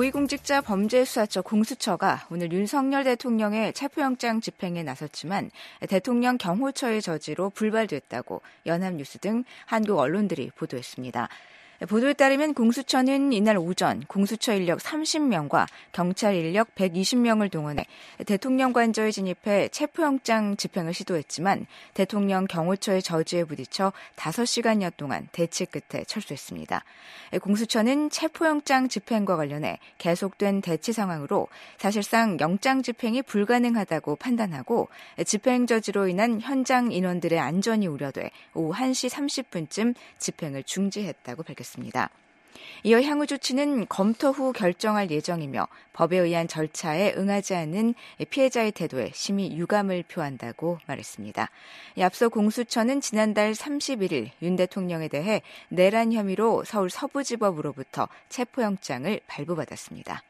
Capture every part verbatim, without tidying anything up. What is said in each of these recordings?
고위공직자 범죄수사처 공수처가 오늘 윤석열 대통령의 체포영장 집행에 나섰지만 대통령 경호처의 저지로 불발됐다고 연합뉴스 등 한국 언론들이 보도했습니다. 보도에 따르면 공수처는 이날 오전 공수처 인력 삼십 명과 경찰 인력 백이십 명을 동원해 대통령 관저에 진입해 체포영장 집행을 시도했지만 대통령 경호처의 저지에 부딪혀 다섯 시간여 동안 대치 끝에 철수했습니다. 공수처는 체포영장 집행과 관련해 계속된 대치 상황으로 사실상 영장 집행이 불가능하다고 판단하고 집행 저지로 인한 현장 인원들의 안전이 우려돼 오후 한 시 삼십 분쯤 집행을 중지했다고 밝혔습니다. 이어 향후 조치는 검토 후 결정할 예정이며 법에 의한 절차에 응하지 않는 피해자의 태도에 심히 유감을 표한다고 말했습니다. 앞서 공수처는 지난달 삼십일 일 윤 대통령에 대해 내란 혐의로 서울 서부지법으로부터 체포영장을 발부받았습니다.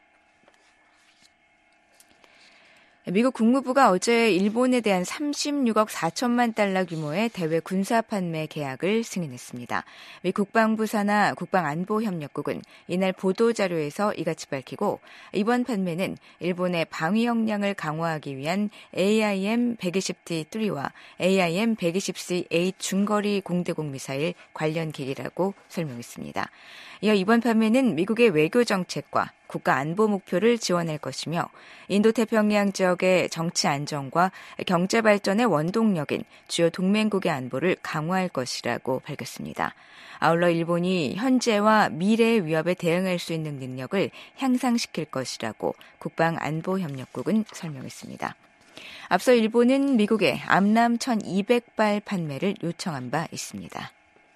미국 국무부가 어제 일본에 대한 삼십육억 사천만 달러 규모의 대외 군사 판매 계약을 승인했습니다. 미 국방부 산하 국방안보협력국은 이날 보도자료에서 이같이 밝히고 이번 판매는 일본의 방위 역량을 강화하기 위한 에이아이엠 백이십 티 삼과 에이아이엠 백이십 씨 에잇 중거리 공대공 미사일 관련 기기라고 설명했습니다. 이어 이번 판매는 미국의 외교 정책과 국가 안보 목표를 지원할 것이며 인도태평양 지역의 정치 안정과 경제 발전의 원동력인 주요 동맹국의 안보를 강화할 것이라고 밝혔습니다. 아울러 일본이 현재와 미래의 위협에 대응할 수 있는 능력을 향상시킬 것이라고 국방안보협력국은 설명했습니다. 앞서 일본은 미국에 암람 천이백 발 판매를 요청한 바 있습니다.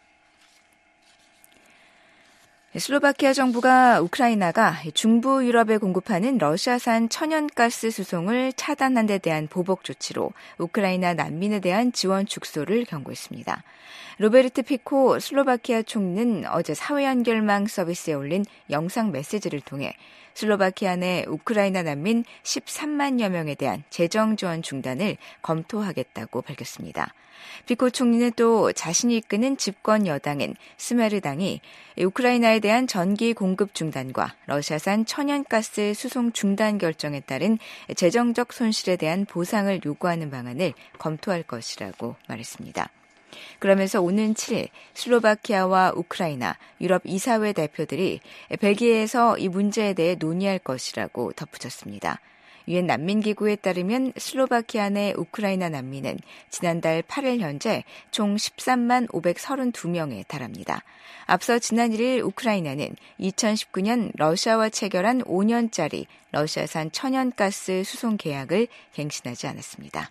슬로바키아 정부가 우크라이나가 중부 유럽에 공급하는 러시아산 천연가스 수송을 차단한 데 대한 보복 조치로 우크라이나 난민에 대한 지원 축소를 경고했습니다. 로베르트 피코 슬로바키아 총리는 어제 사회연결망 서비스에 올린 영상 메시지를 통해 슬로바키아 내 우크라이나 난민 십삼만여 명에 대한 재정 지원 중단을 검토하겠다고 밝혔습니다. 피코 총리는 또 자신이 이끄는 집권 여당인 스메르당이 우크라이나에 대한 전기 공급 중단과 러시아산 천연가스 수송 중단 결정에 따른 재정적 손실에 대한 보상을 요구하는 방안을 검토할 것이라고 말했습니다. 그러면서 오는 칠 일 슬로바키아와 우크라이나, 유럽 이사회 대표들이 벨기에에서 이 문제에 대해 논의할 것이라고 덧붙였습니다. 유엔 난민기구에 따르면 슬로바키아 내 우크라이나 난민은 지난달 팔 일 현재 총 십삼만 오백삼십이 명에 달합니다. 앞서 지난 일 일 우크라이나는 이천십구 년 러시아와 체결한 오 년짜리 러시아산 천연가스 수송 계약을 갱신하지 않았습니다.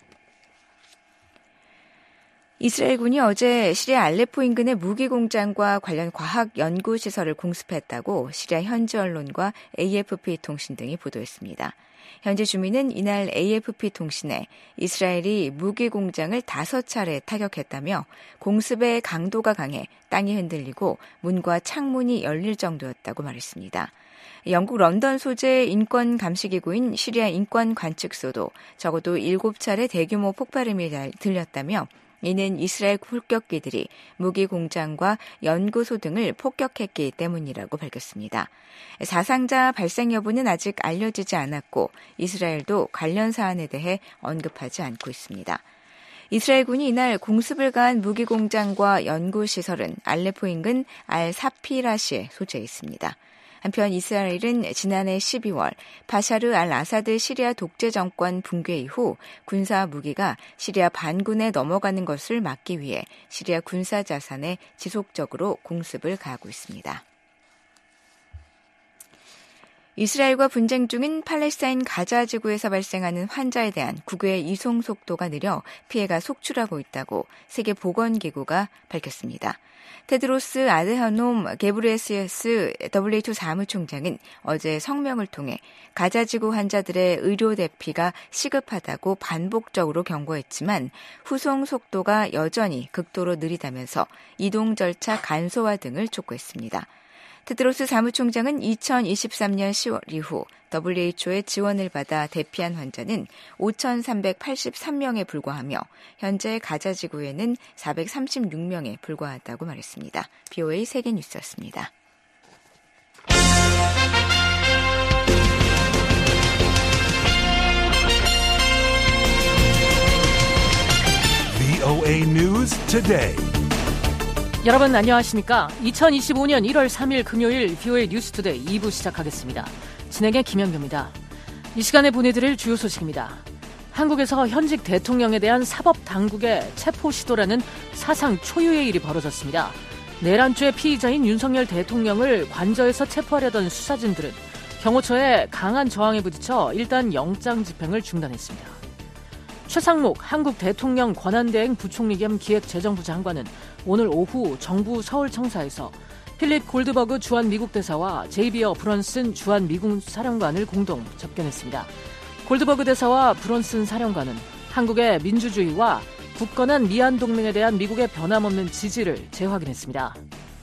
이스라엘군이 어제 시리아 알레포 인근의 무기 공장과 관련 과학 연구 시설을 공습했다고 시리아 현지 언론과 에이에프피 통신 등이 보도했습니다. 현지 주민은 이날 에이에프피 통신에 이스라엘이 무기 공장을 다섯 차례 타격했다며 공습의 강도가 강해 땅이 흔들리고 문과 창문이 열릴 정도였다고 말했습니다. 영국 런던 소재 인권 감시기구인 시리아 인권관측소도 적어도 일곱 차례 대규모 폭발음이 들렸다며 이는 이스라엘 폭격기들이 무기 공장과 연구소 등을 폭격했기 때문이라고 밝혔습니다. 사상자 발생 여부는 아직 알려지지 않았고 이스라엘도 관련 사안에 대해 언급하지 않고 있습니다. 이스라엘군이 이날 공습을 가한 무기 공장과 연구시설은 알레포 인근 알-사피라시에 소재해 있습니다. 한편 이스라엘은 지난해 십이월 바샤르 알 아사드 시리아 독재 정권 붕괴 이후 군사 무기가 시리아 반군에 넘어가는 것을 막기 위해 시리아 군사 자산에 지속적으로 공습을 가하고 있습니다. 이스라엘과 분쟁 중인 팔레스타인 가자 지구에서 발생하는 환자에 대한 국외 이송 속도가 느려 피해가 속출하고 있다고 세계보건기구가 밝혔습니다. 테드로스 아드하놈 게브레예수스 더블유에이치오 사무총장은 어제 성명을 통해 가자 지구 환자들의 의료 대피가 시급하다고 반복적으로 경고했지만 후송 속도가 여전히 극도로 느리다면서 이동 절차 간소화 등을 촉구했습니다. 테드로스 사무총장은 이천이십삼 년 시월 이후 더블유에이치오의 지원을 받아 대피한 환자는 오천삼백팔십삼 명에 불과하며 현재 가자 지구에는 사백삼십육 명에 불과하다고 말했습니다. 비오에이 세계뉴스였습니다. today. 여러분 안녕하십니까? 이천이십오년 일월 삼일 금요일 비오에이 뉴스투데이 이 부 시작하겠습니다. 진행의 김현규입니다. 이 시간에 보내드릴 주요 소식입니다. 한국에서 현직 대통령에 대한 사법당국의 체포 시도라는 사상 초유의 일이 벌어졌습니다. 내란죄 피의자인 윤석열 대통령을 관저에서 체포하려던 수사진들은 경호처의 강한 저항에 부딪혀 일단 영장 집행을 중단했습니다. 최상목 한국 대통령 권한대행 부총리 겸 기획재정부 장관은 오늘 오후 정부 서울청사에서 필립 골드버그 주한 미국 대사와 제이비어 브런슨 주한 미국 사령관을 공동 접견했습니다. 골드버그 대사와 브런슨 사령관은 한국의 민주주의와 굳건한 미얀 동맹에 대한 미국의 변함없는 지지를 재확인했습니다.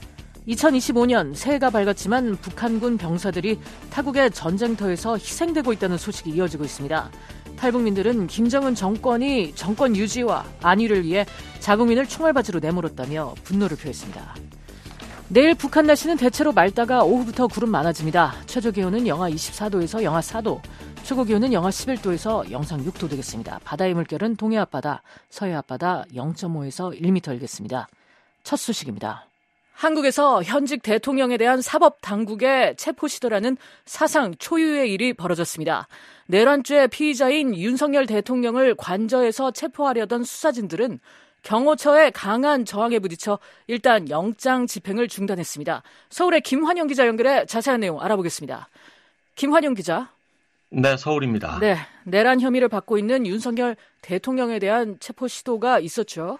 이천이십오년 새해가 밝았지만 북한군 병사들이 타국의 전쟁터에서 희생되고 있다는 소식이 이어지고 있습니다. 탈북민들은 김정은 정권이 정권 유지와 안위를 위해 자국민을 총알바지로 내몰았다며 분노를 표했습니다. 내일 북한 날씨는 대체로 맑다가 오후부터 구름 많아집니다. 최저기온은 영하 이십사도에서 영하 사도, 최고기온은 영하 십일도에서 영상 육도 되겠습니다. 바다의 물결은 동해 앞바다, 서해 앞바다 영점오에서 일 미터 일겠습니다. 첫 소식입니다. 한국에서 현직 대통령에 대한 사법당국의 체포 시도라는 사상 초유의 일이 벌어졌습니다. 내란죄 피의자인 윤석열 대통령을 관저에서 체포하려던 수사진들은 경호처의 강한 저항에 부딪혀 일단 영장 집행을 중단했습니다. 서울의 김환영 기자 연결해 자세한 내용 알아보겠습니다. 김환영 기자. 네, 서울입니다. 네, 내란 혐의를 받고 있는 윤석열 대통령에 대한 체포 시도가 있었죠.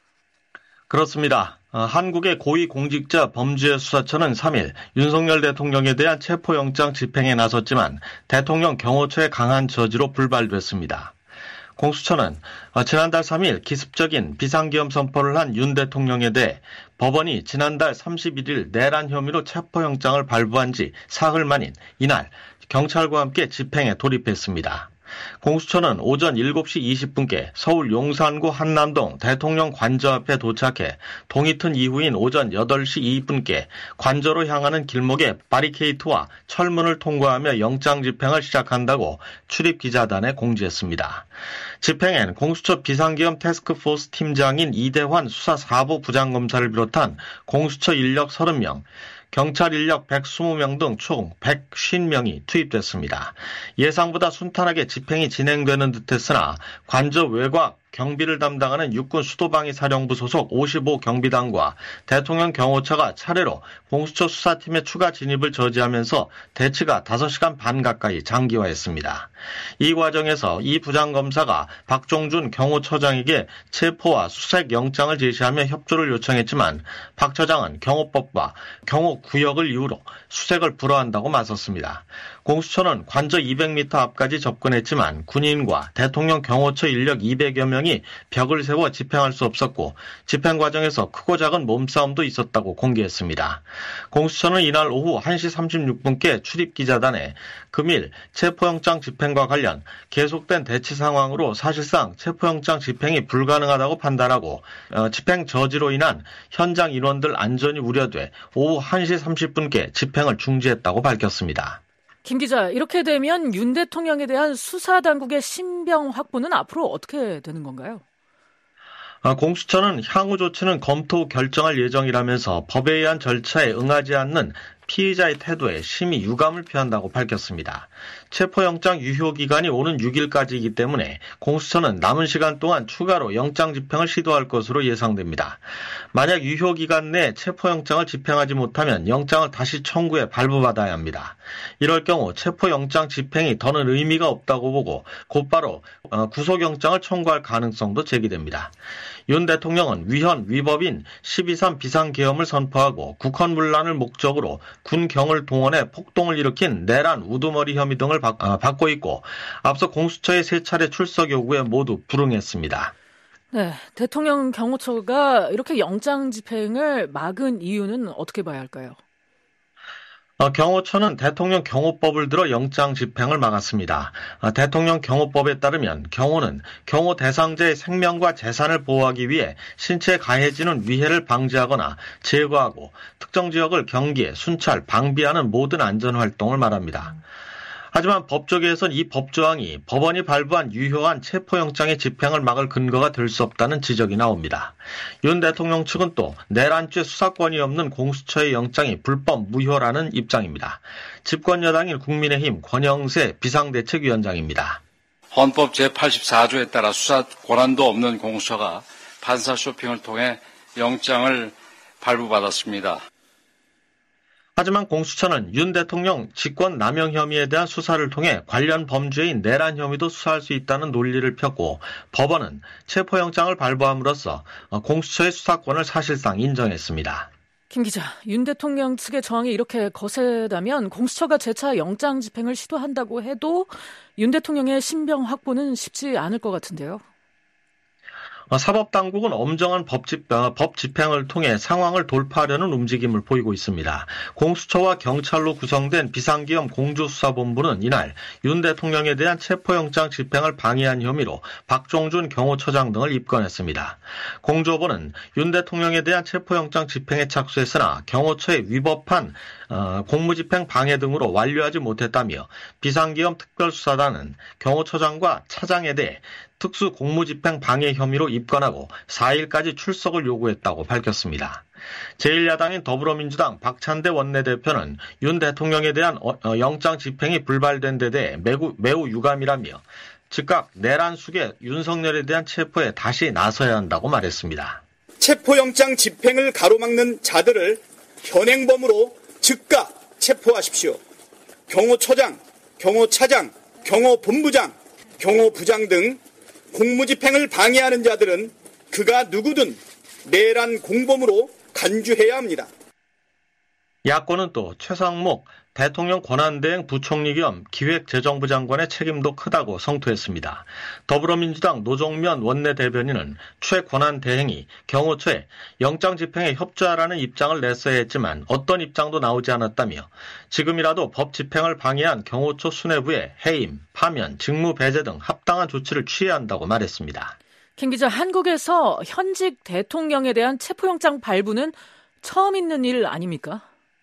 그렇습니다. 어, 한국의 고위공직자 범죄수사처는 삼일 윤석열 대통령에 대한 체포영장 집행에 나섰지만 대통령 경호처의 강한 저지로 불발됐습니다. 공수처는 어, 지난달 삼일 기습적인 비상계엄 선포를 한 윤 대통령에 대해 법원이 지난달 삼십일일 내란 혐의로 체포영장을 발부한 지 사흘 만인 이날 경찰과 함께 집행에 돌입했습니다. 공수처는 오전 일곱시 이십분께 서울 용산구 한남동 대통령 관저 앞에 도착해 동이 튼 이후인 오전 여덟시 이분께 관저로 향하는 길목에 바리케이트와 철문을 통과하며 영장 집행을 시작한다고 출입기자단에 공지했습니다. 집행엔 공수처 비상계엄 태스크포스 팀장인 이대환 수사사부 부장검사를 비롯한 공수처 인력 서른명, 경찰 인력 백이십명 등 총 백오십명이 투입됐습니다. 예상보다 순탄하게 집행이 진행되는 듯했으나 관저 외곽 경비를 담당하는 육군 수도방위 사령부 소속 오십오 경비단과 대통령 경호처가 차례로 공수처 수사팀의 추가 진입을 저지하면서 대치가 다섯 시간 반 가까이 장기화했습니다. 이 과정에서 이 부장검사가 박종준 경호처장에게 체포와 수색 영장을 제시하며 협조를 요청했지만 박 처장은 경호법과 경호구역을 이유로 수색을 불허한다고 맞섰습니다. 공수처는 관저 이백 미터 앞까지 접근했지만 군인과 대통령 경호처 인력 이백여 명이 벽을 세워 집행할 수 없었고 집행 과정에서 크고 작은 몸싸움도 있었다고 공개했습니다. 공수처는 이날 오후 한시 삼십육분께 출입기자단에 금일 체포영장 집행과 관련 계속된 대치 상황으로 사실상 체포영장 집행이 불가능하다고 판단하고 어, 집행 저지로 인한 현장 인원들 안전이 우려돼 오후 한시 삼십분께 집행을 중지했다고 밝혔습니다. 김 기자, 이렇게 되면 윤 대통령에 대한 수사당국의 신병 확보는 앞으로 어떻게 되는 건가요? 공수처는 향후 조치는 검토 결정할 예정이라면서 법에 의한 절차에 응하지 않는 피의자의 태도에 심히 유감을 표한다고 밝혔습니다. 체포영장 유효기간이 오는 육일까지이기 때문에 공수처는 남은 시간 동안 추가로 영장 집행을 시도할 것으로 예상됩니다. 만약 유효기간 내 체포영장을 집행하지 못하면 영장을 다시 청구해 발부받아야 합니다. 이럴 경우 체포영장 집행이 더는 의미가 없다고 보고 곧바로 구속영장을 청구할 가능성도 제기됩니다. 윤 대통령은 위헌, 위법인 십이삼 비상계엄을 선포하고 국헌문란을 목적으로 군경을 동원해 폭동을 일으킨 내란 우두머리 혐의 등을 받, 아, 받고 있고 앞서 공수처의 세 차례 출석 요구에 모두 불응했습니다. 네, 대통령 경호처가 이렇게 영장 집행을 막은 이유는 어떻게 봐야 할까요? 어, 경호처는 대통령 경호법을 들어 영장 집행을 막았습니다. 어, 대통령 경호법에 따르면 경호는 경호 대상자의 생명과 재산을 보호하기 위해 신체에 가해지는 위해를 방지하거나 제거하고 특정 지역을 경계, 순찰, 방비하는 모든 안전활동을 말합니다. 하지만 법조계에선 이 법조항이 법원이 발부한 유효한 체포영장의 집행을 막을 근거가 될 수 없다는 지적이 나옵니다. 윤 대통령 측은 또 내란죄 수사권이 없는 공수처의 영장이 불법 무효라는 입장입니다. 집권 여당인 국민의힘 권영세 비상대책위원장입니다. 헌법 제팔십사 조에 따라 수사 권한도 없는 공수처가 판사 쇼핑을 통해 영장을 발부받았습니다. 하지만 공수처는 윤 대통령 직권 남용 혐의에 대한 수사를 통해 관련 범죄인 내란 혐의도 수사할 수 있다는 논리를 폈고 법원은 체포영장을 발부함으로써 공수처의 수사권을 사실상 인정했습니다. 김 기자, 윤 대통령 측의 저항이 이렇게 거세다면 공수처가 재차 영장 집행을 시도한다고 해도 윤 대통령의 신병 확보는 쉽지 않을 것 같은데요. 사법당국은 엄정한 법, 집, 법 집행을 통해 상황을 돌파하려는 움직임을 보이고 있습니다. 공수처와 경찰로 구성된 비상기업 공조수사본부는 이날 윤 대통령에 대한 체포영장 집행을 방해한 혐의로 박종준 경호처장 등을 입건했습니다. 공조본은 윤 대통령에 대한 체포영장 집행에 착수했으나 경호처에 위법한 어, 공무집행 방해 등으로 완료하지 못했다며 비상기업 특별수사단은 경호처장과 차장에 대해 특수 공무집행 방해 혐의로 입건하고 사 일까지 출석을 요구했다고 밝혔습니다. 제일 야당인 더불어민주당 박찬대 원내대표는 윤 대통령에 대한 영장 집행이 불발된 데 대해 매우, 매우 유감이라며 즉각 내란 수계 윤석열에 대한 체포에 다시 나서야 한다고 말했습니다. 체포영장 집행을 가로막는 자들을 현행범으로 즉각 체포하십시오. 경호처장, 경호차장, 경호본부장, 경호부장 등 공무집행을 방해하는 자들은 그가 누구든 내란 공범으로 간주해야 합니다. 야권은 또 최상목 대통령 권한대행 부총리 겸 기획재정부 장관의 책임도 크다고 성토했습니다. 더불어민주당 노종면 원내대변인은 최 권한대행이 경호처에 영장 집행에 협조하라는 입장을 냈어야 했지만 어떤 입장도 나오지 않았다며 지금이라도 법 집행을 방해한 경호처 수뇌부에 해임, 파면, 직무 배제 등 합당한 조치를 취해야 한다고 말했습니다. 김 기자, 한국에서 현직 대통령에 대한 체포영장 발부는 처음 있는 일 아닙니까?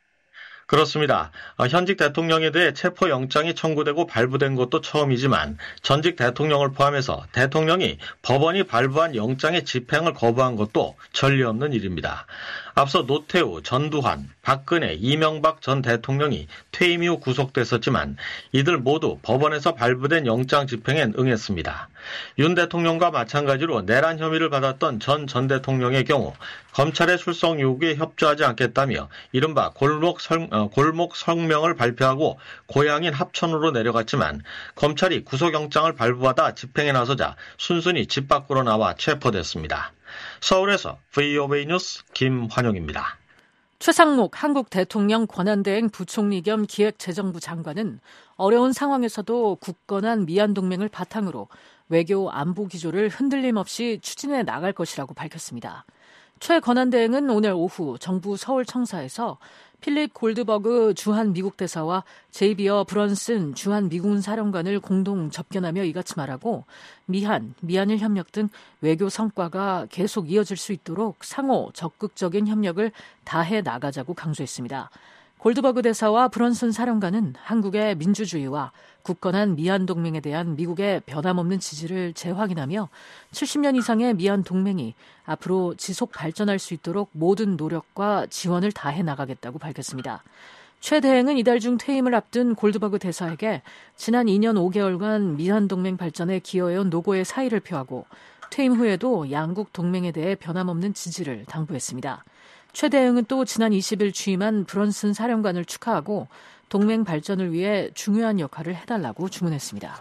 그렇습니다. 현직 대통령에 대해 체포영장이 청구되고 발부된 것도 처음이지만 전직 대통령을 포함해서 대통령이 법원이 발부한 영장의 집행을 거부한 것도 전례 없는 일입니다. 앞서 노태우, 전두환, 박근혜, 이명박 전 대통령이 퇴임 이후 구속됐었지만 이들 모두 법원에서 발부된 영장 집행엔 응했습니다. 윤 대통령과 마찬가지로 내란 혐의를 받았던 전 전 대통령의 경우 검찰의 출석 요구에 협조하지 않겠다며 이른바 골목, 설, 어, 골목 성명을 발표하고 고향인 합천으로 내려갔지만 검찰이 구속영장을 발부받아 집행에 나서자 순순히 집 밖으로 나와 체포됐습니다. 서울에서 브이오에이 뉴스 김환용입니다. 최상목 한국 대통령 권한대행 부총리 겸 기획재정부 장관은 어려운 상황에서도 굳건한 미얀동맹을 바탕으로 외교 안보 기조를 흔들림 없이 추진해 나갈 것이라고 밝혔습니다. 최 권한대행은 오늘 오후 정부 서울청사에서 필립 골드버그 주한 미국 대사와 제이비어 브런슨 주한 미군 사령관을 공동 접견하며 이같이 말하고 미한, 미한일 협력 등 외교 성과가 계속 이어질 수 있도록 상호 적극적인 협력을 다해 나가자고 강조했습니다. 골드버그 대사와 브런슨 사령관은 한국의 민주주의와 굳건한 미얀 동맹에 대한 미국의 변함없는 지지를 재확인하며 칠십 년 이상의 미얀 동맹이 앞으로 지속 발전할 수 있도록 모든 노력과 지원을 다해 나가겠다고 밝혔습니다. 최 대행은 이달 중 퇴임을 앞둔 골드버그 대사에게 지난 이 년 오 개월간 미얀 동맹 발전에 기여해온 노고의 사의를 표하고 퇴임 후에도 양국 동맹에 대해 변함없는 지지를 당부했습니다. 최 대행은 또 지난 이십 일 취임한 브런슨 사령관을 축하하고 동맹 발전을 위해 중요한 역할을 해달라고 주문했습니다.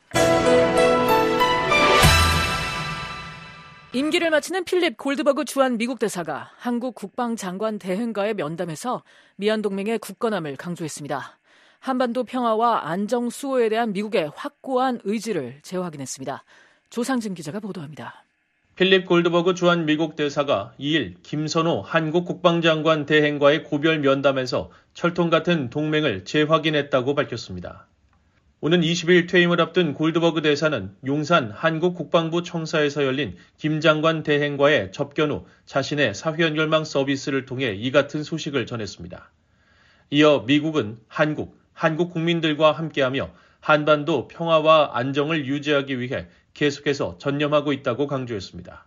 임기를 마치는 필립 골드버그 주한 미국 대사가 한국 국방장관 대행과의 면담에서 미얀 동맹의 굳건함을 강조했습니다. 한반도 평화와 안정 수호에 대한 미국의 확고한 의지를 재확인했습니다. 조상진 기자가 보도합니다. 필립 골드버그 주한 미국 대사가 이 일 김선호 한국 국방장관 대행과의 고별 면담에서 철통 같은 동맹을 재확인했다고 밝혔습니다. 오는 이십 일 퇴임을 앞둔 골드버그 대사는 용산 한국 국방부 청사에서 열린 김 장관 대행과의 접견 후 자신의 사회연결망 서비스를 통해 이 같은 소식을 전했습니다. 이어 미국은 한국, 한국 국민들과 함께하며 한반도 평화와 안정을 유지하기 위해 계속해서 전념하고 있다고 강조했습니다.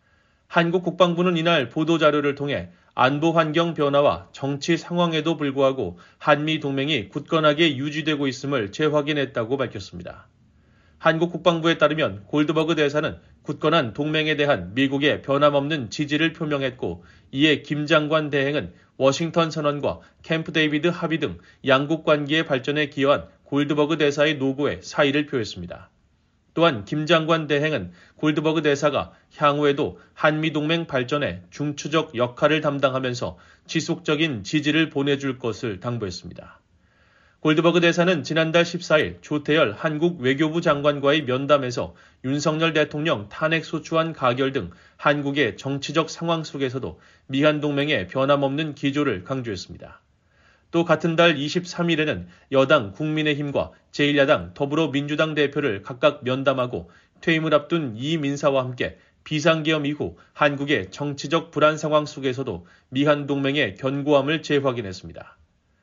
한국 국방부는 이날 보도자료를 통해 안보 환경 변화와 정치 상황에도 불구하고 한미 동맹이 굳건하게 유지되고 있음을 재확인했다고 밝혔습니다. 한국 국방부에 따르면 골드버그 대사는 굳건한 동맹에 대한 미국의 변함없는 지지를 표명했고, 이에 김 장관 대행은 워싱턴 선언과 캠프 데이비드 합의 등 양국 관계의 발전에 기여한 골드버그 대사의 노고에 사의를 표했습니다. 또한 김 장관 대행은 골드버그 대사가 향후에도 한미동맹 발전에 중추적 역할을 담당하면서 지속적인 지지를 보내줄 것을 당부했습니다. 골드버그 대사는 지난달 십사일 조태열 한국 외교부 장관과의 면담에서 윤석열 대통령 탄핵소추안 가결 등 한국의 정치적 상황 속에서도 미한 동맹의 변함없는 기조를 강조했습니다. 또 같은 달 이십삼일에는 여당 국민의힘과 제일 야당 더불어민주당 대표를 각각 면담하고 퇴임을 앞둔 이 민사와 함께 비상계엄 이후 한국의 정치적 불안 상황 속에서도 미한 동맹의 견고함을 재확인했습니다.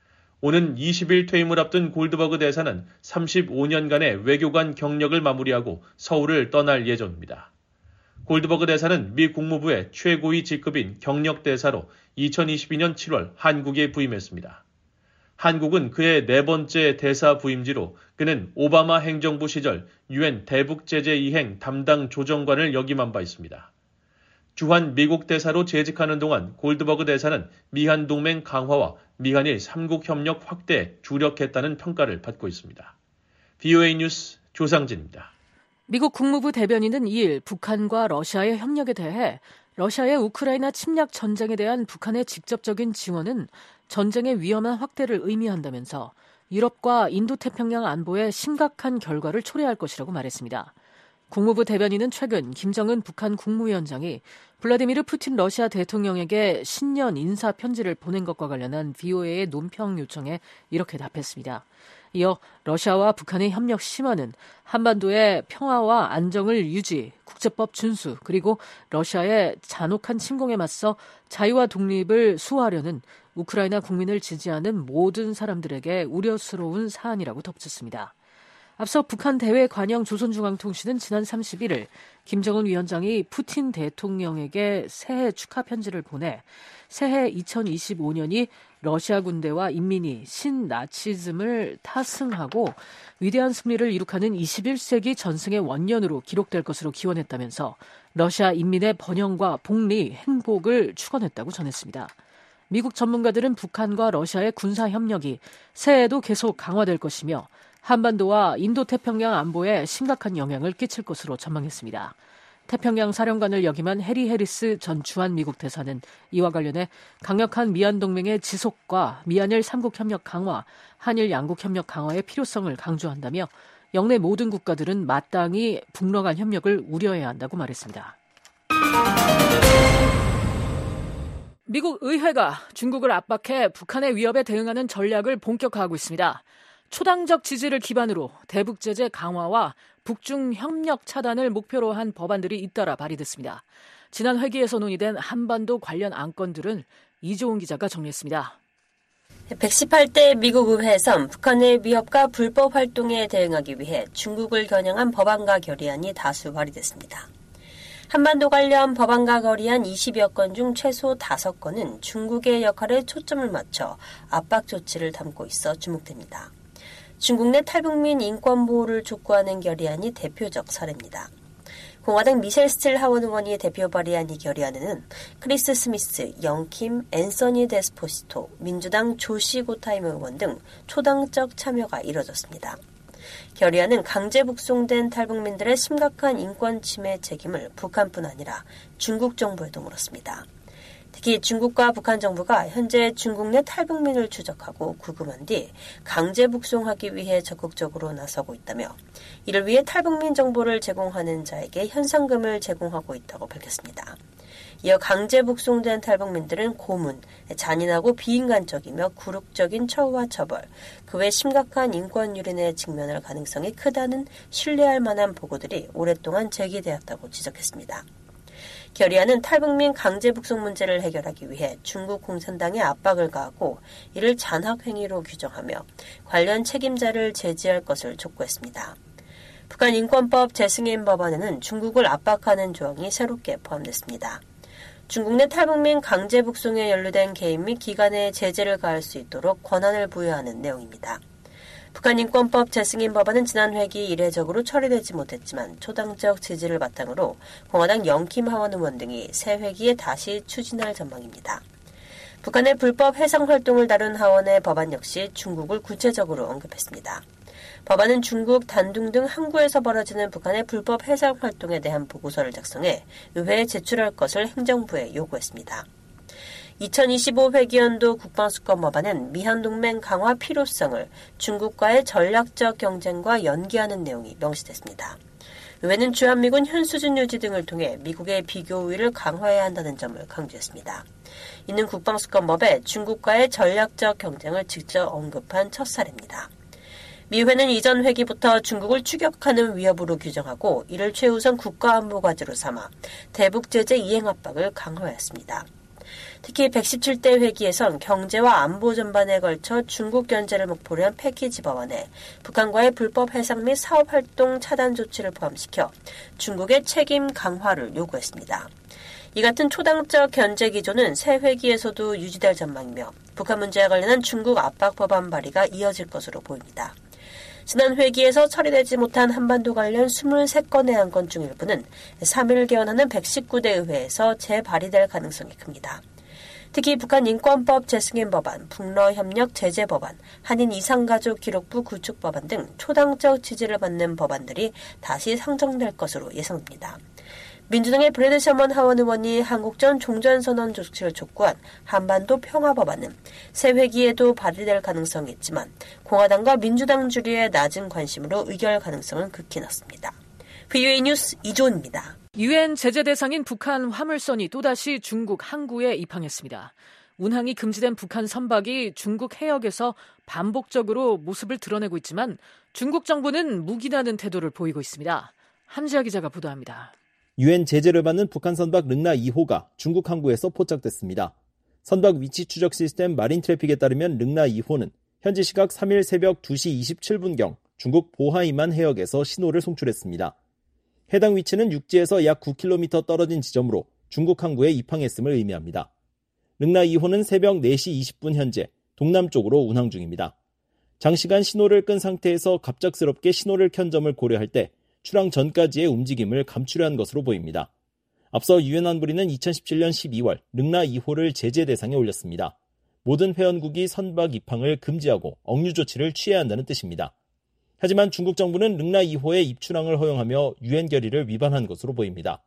오는 이십일 퇴임을 앞둔 골드버그 대사는 삼십오년간의 외교관 경력을 마무리하고 서울을 떠날 예정입니다. 골드버그 대사는 미 국무부의 최고위 직급인 경력대사로 이천이십이년 칠월 한국에 부임했습니다. 한국은 그의 네 번째 대사 부임지로 그는 오바마 행정부 시절 유엔 대북제재 이행 담당 조정관을 역임한 바 있습니다. 주한 미국 대사로 재직하는 동안 골드버그 대사는 미한 동맹 강화와 미한일 삼국 협력 확대에 주력했다는 평가를 받고 있습니다. 브이오에이 뉴스 조상진입니다. 미국 국무부 대변인은 이일 북한과 러시아의 협력에 대해 러시아의 우크라이나 침략 전쟁에 대한 북한의 직접적인 지원은 전쟁의 위험한 확대를 의미한다면서 유럽과 인도태평양 안보에 심각한 결과를 초래할 것이라고 말했습니다. 국무부 대변인은 최근 김정은 북한 국무위원장이 블라디미르 푸틴 러시아 대통령에게 신년 인사 편지를 보낸 것과 관련한 브이오에이의 논평 요청에 이렇게 답했습니다. 이어 러시아와 북한의 협력 심화는 한반도의 평화와 안정을 유지, 국제법 준수, 그리고 러시아의 잔혹한 침공에 맞서 자유와 독립을 수호하려는 우크라이나 국민을 지지하는 모든 사람들에게 우려스러운 사안이라고 덧붙였습니다. 앞서 북한 대외 관영 조선중앙통신은 지난 삼십일일 김정은 위원장이 푸틴 대통령에게 새해 축하 편지를 보내 새해 이천이십오년이 러시아 군대와 인민이 신나치즘을 타승하고 위대한 승리를 이룩하는 이십일세기 전승의 원년으로 기록될 것으로 기원했다면서 러시아 인민의 번영과 복리, 행복을 축원했다고 전했습니다. 미국 전문가들은 북한과 러시아의 군사 협력이 새해에도 계속 강화될 것이며 한반도와 인도태평양 안보에 심각한 영향을 끼칠 것으로 전망했습니다. 태평양 사령관을 역임한 해리 해리스 전 주한 미국 대사는 이와 관련해 강력한 미한 동맹의 지속과 미한일 삼국 협력 강화, 한일 양국 협력 강화의 필요성을 강조한다며 영내 모든 국가들은 마땅히 북러 간 협력을 우려해야 한다고 말했습니다. 미국 의회가 중국을 압박해 북한의 위협에 대응하는 전략을 본격화하고 있습니다. 초당적 지지를 기반으로 대북 제재 강화와 북중 협력 차단을 목표로 한 법안들이 잇따라 발의됐습니다. 지난 회기에서 논의된 한반도 관련 안건들은 이조은 기자가 정리했습니다. 백십팔대 미국 의회에선 북한의 위협과 불법 활동에 대응하기 위해 중국을 겨냥한 법안과 결의안이 다수 발의됐습니다. 한반도 관련 법안과 결의안 이십여 건 중 최소 다섯 건은 중국의 역할에 초점을 맞춰 압박 조치를 담고 있어 주목됩니다. 중국 내 탈북민 인권 보호를 촉구하는 결의안이 대표적 사례입니다. 공화당 미셸 스틸 하원 의원이 대표 발의한 이 결의안에는 크리스 스미스, 영킴, 앤서니 데스포시토, 민주당 조시 고타이머 의원 등 초당적 참여가 이뤄졌습니다. 결의안은 강제 북송된 탈북민들의 심각한 인권 침해 책임을 북한뿐 아니라 중국 정부에도 물었습니다. 특히 중국과 북한 정부가 현재 중국 내 탈북민을 추적하고 구금한 뒤 강제 북송하기 위해 적극적으로 나서고 있다며 이를 위해 탈북민 정보를 제공하는 자에게 현상금을 제공하고 있다고 밝혔습니다. 이어 강제 북송된 탈북민들은 고문, 잔인하고 비인간적이며 굴욕적인 처우와 처벌, 그 외 심각한 인권 유린에 직면할 가능성이 크다는 신뢰할 만한 보고들이 오랫동안 제기되었다고 지적했습니다. 결의안은 탈북민 강제 북송 문제를 해결하기 위해 중국 공산당에 압박을 가하고 이를 잔학행위로 규정하며 관련 책임자를 제지할 것을 촉구했습니다. 북한 인권법 재승인 법안에는 중국을 압박하는 조항이 새롭게 포함됐습니다. 중국 내 탈북민 강제 북송에 연루된 개인 및 기관에 제재를 가할 수 있도록 권한을 부여하는 내용입니다. 북한 인권법 재승인 법안은 지난 회기 이례적으로 처리되지 못했지만 초당적 지지를 바탕으로 공화당 영킴 하원 의원 등이 새 회기에 다시 추진할 전망입니다. 북한의 불법 해상 활동을 다룬 하원의 법안 역시 중국을 구체적으로 언급했습니다. 법안은 중국, 단둥 등 항구에서 벌어지는 북한의 불법 해상 활동에 대한 보고서를 작성해 의회에 제출할 것을 행정부에 요구했습니다. 이천이십오 회기연도 국방수권법안은 미한동맹 강화 필요성을 중국과의 전략적 경쟁과 연계하는 내용이 명시됐습니다. 의회는 주한미군 현수준 유지 등을 통해 미국의 비교 우위를 강화해야 한다는 점을 강조했습니다. 이는 국방수권법에 중국과의 전략적 경쟁을 직접 언급한 첫 사례입니다. 미회는 이전 회기부터 중국을 추격하는 위협으로 규정하고 이를 최우선 국가안보 과제로 삼아 대북 제재 이행 압박을 강화했습니다. 특히 백십칠 대 회기에선 경제와 안보 전반에 걸쳐 중국 견제를 목표로 한 패키지 법안에 북한과의 불법 해상 및 사업활동 차단 조치를 포함시켜 중국의 책임 강화를 요구했습니다. 이 같은 초당적 견제 기조는 새 회기에서도 유지될 전망이며 북한 문제와 관련한 중국 압박 법안 발의가 이어질 것으로 보입니다. 지난 회기에서 처리되지 못한 한반도 관련 이십삼 건의 안건 중 일부는 삼 일 개원하는 백십구 대 의회에서 재발의될 가능성이 큽니다. 특히 북한 인권법 재승인 법안, 북러협력 제재 법안, 한인 이상가족 기록부 구축 법안 등 초당적 지지를 받는 법안들이 다시 상정될 것으로 예상됩니다. 민주당의 브래드 셔먼 하원 의원이 한국전 종전선언 조치를 촉구한 한반도 평화법안은 새 회기에도 발의될 가능성이 있지만 공화당과 민주당 주류의 낮은 관심으로 의결 가능성은 극히 낮습니다. 브이오에이 뉴스 이조은입니다. 유엔 제재 대상인 북한 화물선이 또다시 중국 항구에 입항했습니다. 운항이 금지된 북한 선박이 중국 해역에서 반복적으로 모습을 드러내고 있지만 중국 정부는 묵인하는 태도를 보이고 있습니다. 함지아 기자가 보도합니다. 유엔 제재를 받는 북한 선박 릉나 이 호가 중국 항구에서 포착됐습니다. 선박 위치 추적 시스템 마린 트래픽에 따르면 릉나 이 호는 현지 시각 삼 일 새벽 두 시 이십칠 분경 중국 보하이만 해역에서 신호를 송출했습니다. 해당 위치는 육지에서 약 구 킬로미터 떨어진 지점으로 중국 항구에 입항했음을 의미합니다. 릉나 이 호는 새벽 네 시 이십 분 현재 동남쪽으로 운항 중입니다. 장시간 신호를 끈 상태에서 갑작스럽게 신호를 켠 점을 고려할 때 출항 전까지의 움직임을 감추려 한 것으로 보입니다. 앞서 유엔 안보리는 이천십칠 년 십이 월 릉나 이 호를 제재 대상에 올렸습니다. 모든 회원국이 선박 입항을 금지하고 억류 조치를 취해야 한다는 뜻입니다. 하지만 중국 정부는 릉나 이 호의 입출항을 허용하며 유엔 결의를 위반한 것으로 보입니다.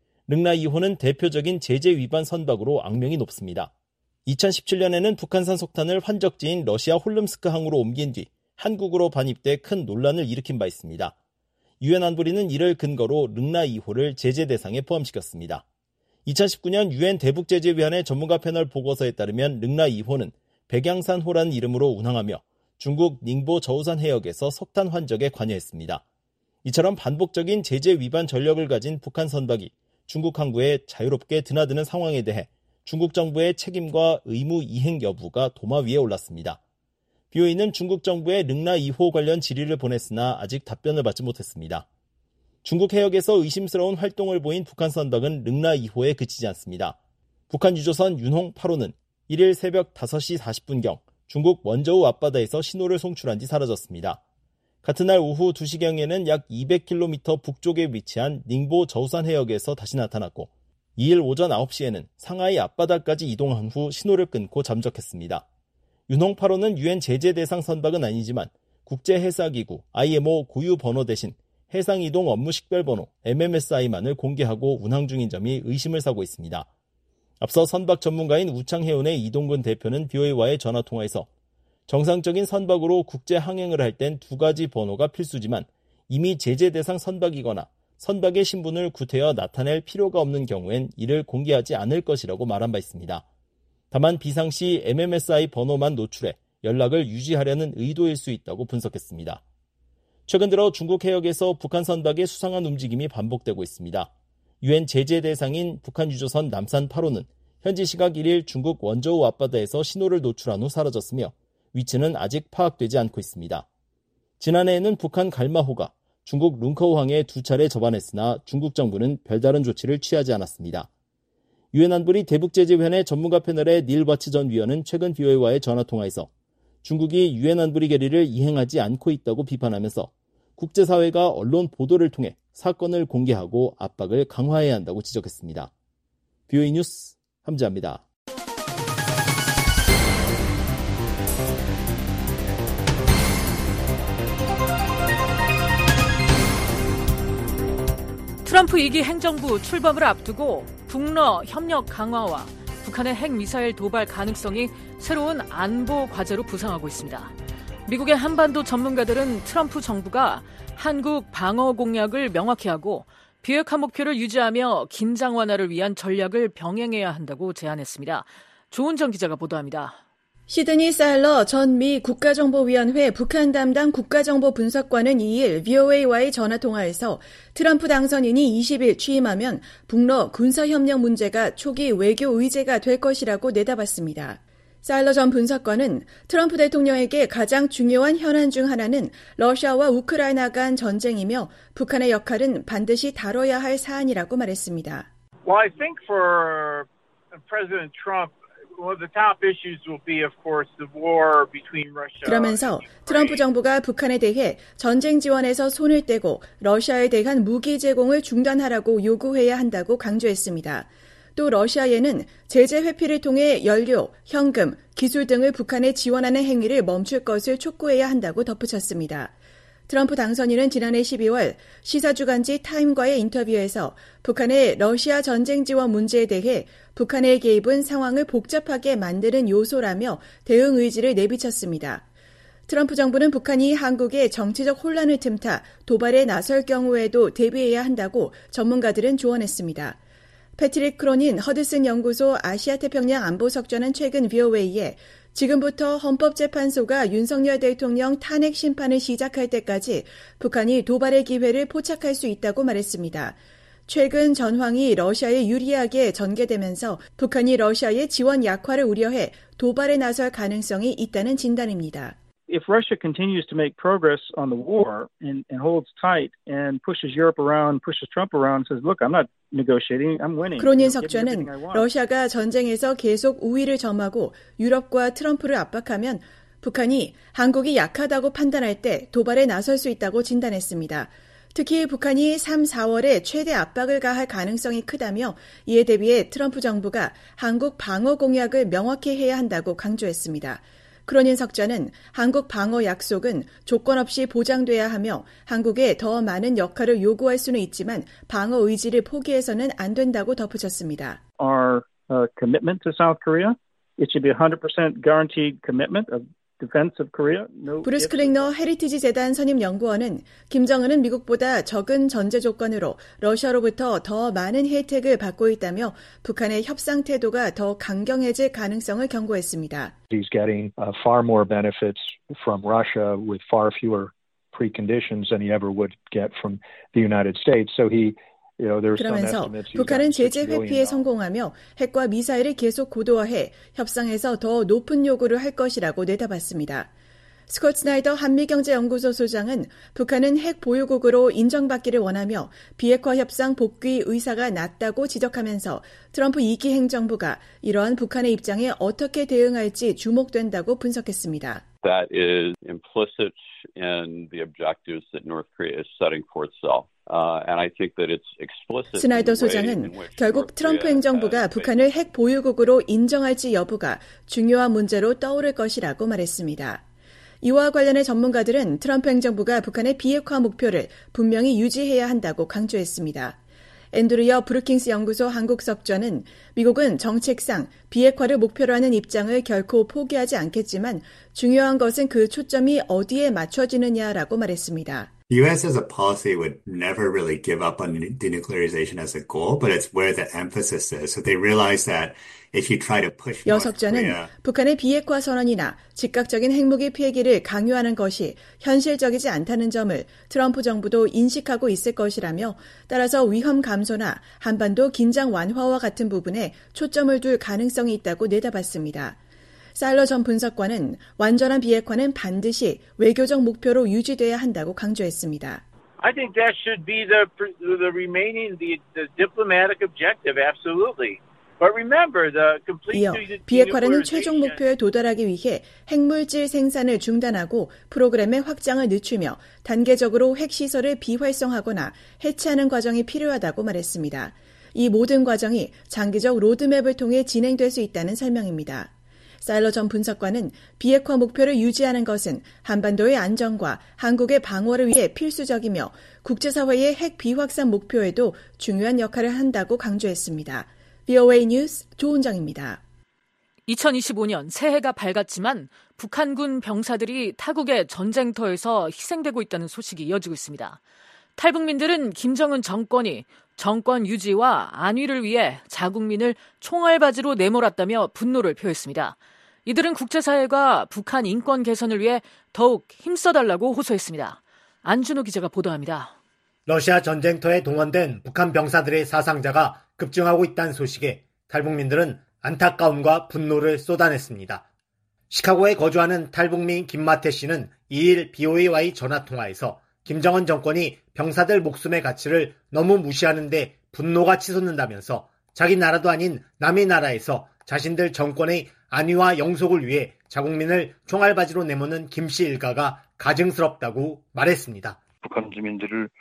릉나 이 호는 대표적인 제재 위반 선박으로 악명이 높습니다. 이천십칠 년에는 북한산 석탄을 환적지인 러시아 홀름스크 항으로 옮긴 뒤 한국으로 반입돼 큰 논란을 일으킨 바 있습니다. 유엔 안보리는 이를 근거로 릉나 이 호를 제재 대상에 포함시켰습니다. 이천십구 년 유엔 대북제재위원회 전문가 패널 보고서에 따르면 릉나 이 호는 백양산호라는 이름으로 운항하며 중국 닝보 저우산 해역에서 석탄 환적에 관여했습니다. 이처럼 반복적인 제재 위반 전력을 가진 북한 선박이 중국 항구에 자유롭게 드나드는 상황에 대해 중국 정부의 책임과 의무 이행 여부가 도마 위에 올랐습니다. 비오이는 중국 정부에 릉나 이 호 관련 질의를 보냈으나 아직 답변을 받지 못했습니다. 중국 해역에서 의심스러운 활동을 보인 북한 선박은 릉나 이 호에 그치지 않습니다. 북한 유조선 윤홍 팔 호는 일 일 새벽 다섯 시 사십 분경 중국 원저우 앞바다에서 신호를 송출한 뒤 사라졌습니다. 같은 날 오후 두 시경에는 약 이백 킬로미터 북쪽에 위치한 닝보 저우산 해역에서 다시 나타났고 이 일 오전 아홉 시에는 상하이 앞바다까지 이동한 후 신호를 끊고 잠적했습니다. 윤홍 팔 호는 유엔 제재 대상 선박은 아니지만 국제해사기구 아이엠오 고유 번호 대신 해상이동 업무 식별번호 엠엠에스아이만을 공개하고 운항 중인 점이 의심을 사고 있습니다. 앞서 선박 전문가인 우창해운의 이동근 대표는 비오이와의 전화통화에서 정상적인 선박으로 국제 항행을 할 땐 두 가지 번호가 필수지만 이미 제재 대상 선박이거나 선박의 신분을 구태여 나타낼 필요가 없는 경우엔 이를 공개하지 않을 것이라고 말한 바 있습니다. 다만 비상시 엠엠에스아이 번호만 노출해 연락을 유지하려는 의도일 수 있다고 분석했습니다. 최근 들어 중국 해역에서 북한 선박의 수상한 움직임이 반복되고 있습니다. 유엔 제재 대상인 북한 유조선 남산 팔 호는 현지 시각 일 일 중국 원저우 앞바다에서 신호를 노출한 후 사라졌으며 위치는 아직 파악되지 않고 있습니다. 지난해에는 북한 갈마호가 중국 룽커우항에 두 차례 접안했으나 중국 정부는 별다른 조치를 취하지 않았습니다. 유엔 안보리 대북제재위원회 전문가 패널의 닐 바츠 전 위원은 최근 비오에이와의 전화통화에서 중국이 유엔 안보리 결의를 이행하지 않고 있다고 비판하면서 국제사회가 언론 보도를 통해 사건을 공개하고 압박을 강화해야 한다고 지적했습니다. 비오에이 뉴스 함지아입니다. 트럼프 이 기 행정부 출범을 앞두고 북러 협력 강화와 북한의 핵미사일 도발 가능성이 새로운 안보 과제로 부상하고 있습니다. 미국의 한반도 전문가들은 트럼프 정부가 한국 방어 공약을 명확히 하고 비핵화 목표를 유지하며 긴장 완화를 위한 전략을 병행해야 한다고 제안했습니다. 조은정 기자가 보도합니다. 시드니 사일러 전 미 국가정보위원회 북한 담당 국가정보분석관은 이 일 비오에이와의 전화통화에서 트럼프 당선인이 이십 일 취임하면 북러 군사협력 문제가 초기 외교 의제가 될 것이라고 내다봤습니다. 사일러 전 분석관은 트럼프 대통령에게 가장 중요한 현안 중 하나는 러시아와 우크라이나 간 전쟁이며 북한의 역할은 반드시 다뤄야 할 사안이라고 말했습니다. Well, I think for President Trump Well, the top issues will be, of course, the war between Russia. 그러면서 트럼프 정부가 북한에 대해 전쟁 지원에서 손을 떼고 러시아에 대한 무기 제공을 중단하라고 요구해야 한다고 강조했습니다. 또 러시아에는 제재 회피를 통해 연료, 현금, 기술 등을 북한에 지원하는 행위를 멈출 것을 촉구해야 한다고 덧붙였습니다. 트럼프 당선인은 지난해 십이월 시사주간지 타임과의 인터뷰에서 북한의 러시아 전쟁 지원 문제에 대해 북한의 개입은 상황을 복잡하게 만드는 요소라며 대응 의지를 내비쳤습니다. 트럼프 정부는 북한이 한국의 정치적 혼란을 틈타 도발에 나설 경우에도 대비해야 한다고 전문가들은 조언했습니다. 패트릭 크로닌 허드슨 연구소 아시아태평양 안보석좌는 최근 비오에이에 지금부터 헌법재판소가 윤석열 대통령 탄핵 심판을 시작할 때까지 북한이 도발의 기회를 포착할 수 있다고 말했습니다. 최근 전황이 러시아에 유리하게 전개되면서 북한이 러시아의 지원 약화를 우려해 도발에 나설 가능성이 있다는 진단입니다. If Russia continues to make progress on the war and, and holds tight and pushes Europe around, pushes Trump around, says, look, I'm not negotiating, I'm winning. 크로닌 석좌는 러시아가 전쟁에서 계속 우위를 점하고 유럽과 트럼프를 압박하면 북한이 한국이 약하다고 판단할 때 도발에 나설 수 있다고 진단했습니다. 특히 북한이 삼, 사월에 최대 압박을 가할 가능성이 크다며 이에 대비해 트럼프 정부가 한국 방어 공약을 명확히 해야 한다고 강조했습니다. 크로닌 석좌는 한국 방어 약속은 조건 없이 보장돼야 하며 한국에 더 많은 역할을 요구할 수는 있지만 방어 의지를 포기해서는 안 된다고 덧붙였습니다. Our uh, commitment to South Korea, it should be one hundred percent guaranteed commitment of defense of Korea. No 브루스 클링너 헤리티지 재단 선임 연구원은 김정은은 미국보다 적은 전제 조건으로 러시아로부터 더 많은 혜택을 받고 있다며 북한의 협상 태도가 더 강경해질 가능성을 경고했습니다. He's getting uh, far more benefits from Russia with far fewer preconditions than he ever would get from the United States. So he 그러면서 북한은 제재 회피에 성공하며 핵과 미사일을 계속 고도화해 협상에서 더 높은 요구를 할 것이라고 내다봤습니다. 스콧 스나이더 한미경제연구소 소장은 북한은 핵 보유국으로 인정받기를 원하며 비핵화 협상 복귀 의사가 낮다고 지적하면서 트럼프 이 기 행정부가 이러한 북한의 입장에 어떻게 대응할지 주목된다고 분석했습니다. That is implicit in the objectives that North Korea is setting for itself. Uh, and I think that it's explicit. 스나이더 소장은 결국 트럼프 행정부가 북한을 핵 보유국으로 인정할지 여부가 중요한 문제로 떠오를 것이라고 말했습니다. 이와 관련해 전문가들은 트럼프 행정부가 북한의 비핵화 목표를 분명히 유지해야 한다고 강조했습니다. 앤드루여 브루킹스 연구소 한국석좌는 미국은 정책상 비핵화를 목표로 하는 입장을 결코 포기하지 않겠지만 중요한 것은 그 초점이 어디에 맞춰지느냐라고 말했습니다. U S as a policy would never really give up on denuclearization as a goal, but it's where the emphasis is. So they realize that if you try to push North 여석자는 Korea, 북한의 비핵화 선언이나 즉각적인 핵무기 폐기를 강요하는 것이 현실적이지 않다는 점을 트럼프 정부도 인식하고 있을 것이라며 따라서 위험 감소나 한반도 긴장 완화와 같은 부분에 초점을 둘 가능성이 있다고 내다봤습니다. 사일러 전 분석관은 완전한 비핵화는 반드시 외교적 목표로 유지돼야 한다고 강조했습니다. I think that should be the the remaining the, the diplomatic objective, absolutely. But remember, the complete 이어 비핵화라는 최종 목표에 도달하기 위해 핵물질 생산을 중단하고 프로그램의 확장을 늦추며 단계적으로 핵시설을 비활성화하거나 해체하는 과정이 필요하다고 말했습니다. 이 모든 과정이 장기적 로드맵을 통해 진행될 수 있다는 설명입니다. 사일러 전 분석관은 비핵화 목표를 유지하는 것은 한반도의 안정과 한국의 방어를 위해 필수적이며 국제사회의 핵 비확산 목표에도 중요한 역할을 한다고 강조했습니다. 브이오에이 뉴스 조은정입니다. 이천이십오 년 새해가 밝았지만 북한군 병사들이 타국의 전쟁터에서 희생되고 있다는 소식이 이어지고 있습니다. 탈북민들은 김정은 정권이 정권 유지와 안위를 위해 자국민을 총알바지로 내몰았다며 분노를 표했습니다. 이들은 국제사회가 북한 인권 개선을 위해 더욱 힘써달라고 호소했습니다. 안준호 기자가 보도합니다. 러시아 전쟁터에 동원된 북한 병사들의 사상자가 급증하고 있다는 소식에 탈북민들은 안타까움과 분노를 쏟아냈습니다. 시카고에 거주하는 탈북민 김마태 씨는 이일 브이오에이와의 전화통화에서 김정은 정권이 병사들 목숨의 가치를 너무 무시하는데 분노가 치솟는다면서 자기 나라도 아닌 남의 나라에서 자신들 정권의 안위와 영속을 위해 자국민을 총알바지로 내모는 김 씨 일가가 가증스럽다고 말했습니다. 북한 주민들을